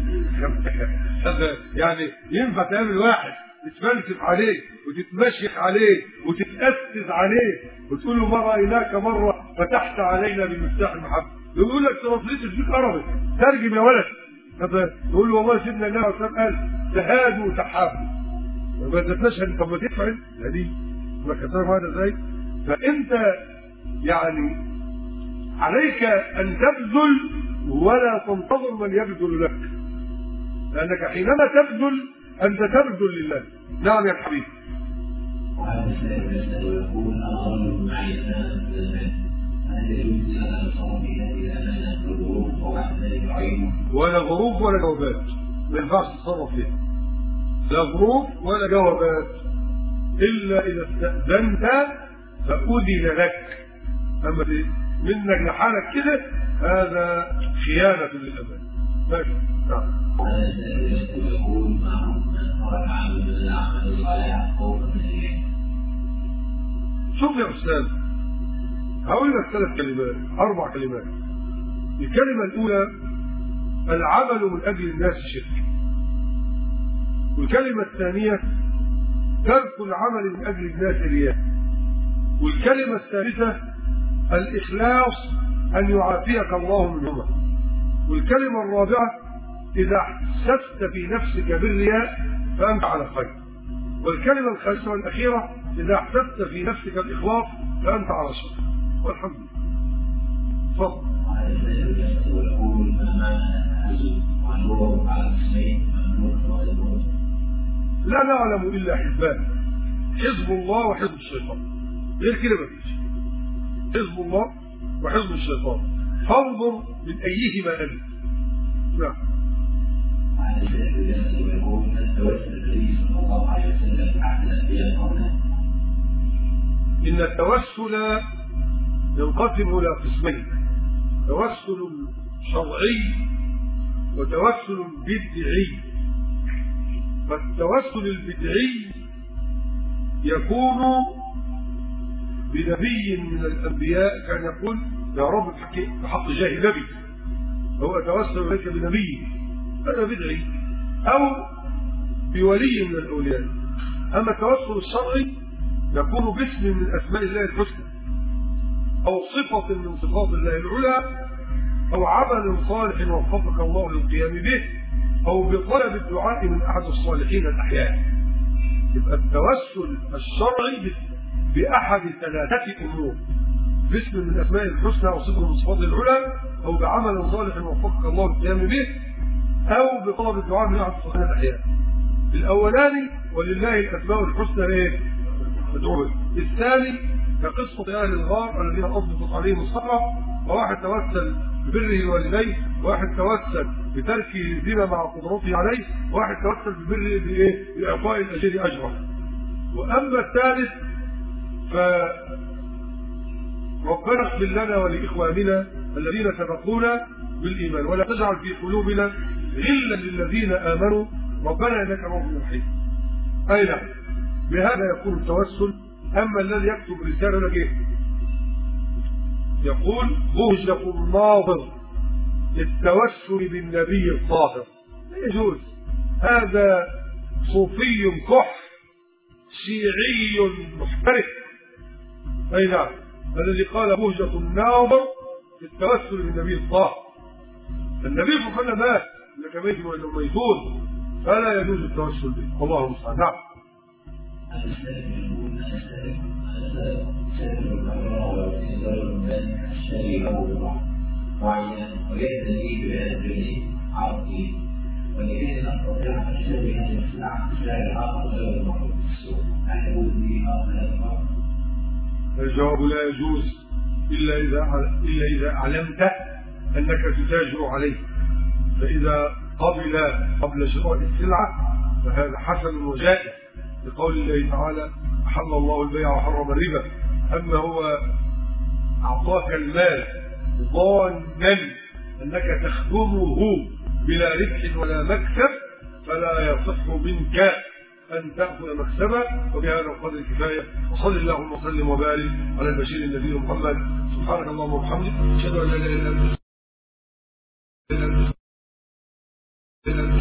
يعني ينفع تقابل واحد تتفلسف عليه وتتمشيخ عليه وتتأسس عليه وتقول له ما رايناك مره فتحت علينا بمفتاح المحبه؟ يقول لك ترانسليت فيك عربي، ترجم يا ولد. تقول له والله سيدنا النبي عليه الصلاه والسلام قال تهادوا تحابوا. ما تتنشهد. طب ما تدفع انت هديه. ما كتبت هذا ازاي؟ فانت يعني عليك ان تبذل ولا تنتظر من يبذل لك، لانك حينما تبذل انت تبذل لله. نعم يا حبيبي. وهذا السائل يسأل ويقول أظن معي أثناء هل يجوز أن أتصرف في هذه الأمانة بالظروف وبعد ذلك أعينه؟ ولا ظروف ولا جوابات، ما ينفعش تتصرف فيها. لا ظروف ولا جوابات، إلا إذا استأذنت فأذن لك. أما منك لحالك كده هذا خيانة للأمان. ماشي. نعم. وهذا السائل يسأل ويقول ما حكم من ترك عمل من الأعمال الصالحة خوفا من الرياء؟ شوف يا أستاذ، هقول لك ثلاث كلمات، أربع كلمات. الكلمة الأولى العمل من أجل الناس شرك. والكلمة الثانية ترك العمل من أجل الناس رياء. والكلمة الثالثة الإخلاص أن يعافيك الله منهما. والكلمة الرابعة إذا احسست في نفسك بالرياء فأنت على خير. والكلمة الخامسة والأخيرة إذا احسست في نفسك الإخلاص فأنت على شر. والحمد لله. تفضل. ويقول ما معنى النور على السيد لا نعلم إلا حزبان، حزب الله وحزب الشيطان، غير كده مفيش. حزب الله وحزب الشيطان، فانظر من أيهما أنت. نعم. وهذا السائل ويقول هل توسل النبي صلى الله عليه وسلم أحد الأنبياء قبله؟ إن التوسل ينقسم إلى قسمين: توسل شرعي وتوسل بدعي. فالتوسل البدعي يكون بنبي من الأنبياء كان يقول يا رب بحق جاه نبي، هو أتوسل إليك بنبي، هذا بدعي، أو بولي من الأولياء. أما التوسل الشرعي يكون باسم من أسماء الله الحسنى، أو صفة من صفات الله العلى، أو عمل صالح وفقك الله للقيام به، أو بطلب الدعاء من أحد الصالحين الأحياء. يبقى التوسل الشرعي بأحد ثلاثة أمور: باسم من أسماء الحسنى أو صفة من صفات العلى، أو بعمل صالح وفقك الله للقيام به، أو بطلب الدعاء من أحد الصالحين الأحياء. الأولاني ولله الأسماء الحسنى إيه؟ مدعوه. الثاني كقصة أهل الغار الذين أضبطت عليهم الصخرة، وواحد توسل ببره والديه، واحد توسل بترك الزنا مع قدرته عليه، واحد توسل ببره بإيه؟ بإعطاء الأجر أجره. وأما الثالث فربنا اغفر لنا ولإخواننا الذين سبقونا بالإيمان ولا تجعل في قلوبنا غلا للذين آمنوا ربنا إنك رؤوف رحيم. أي نعم، بهذا يكون التوسل. أما الذي يكتب رسالة لك إيه؟ يقول بهجة الناظر للتوسل بالنبي الطاهر، لا يجوز. هذا صوفي كح شيعي محترف. أي نعم، الذي قال بهجة الناظر للتوسل بالنبي الطاهر. النبي صلى الله عليه وسلم مات لك ميت وإنه ميتون، فلا يجوز التوسل به. الله المستعان. نعم. ويهتدي بأهله عرضي ولكن أستطيع أن أشتري هذه السلعة بسعر آخر غير المحروم في السوق أحول به آخر. الجواب لا يجوز إلا إذا إلا إذا أعلمت أنك تتاجر عليه، فإذا قبل قبل شراء السلعة فهذا حسن وجائز، لقول الله تعالى أحل الله البيع وحرم الربا. أما هو أعطاك المال ظانا أنك تخدمه بلا ربح ولا مكسب فلا يصح منك أن تأخذ مكسبه. وبهذا القدر كفاية، وصل اللهم وسلم وبارك على البشير النبي محمد. سبحانك اللهم وبحمدك، أشهد أن لا إله إلا أنت.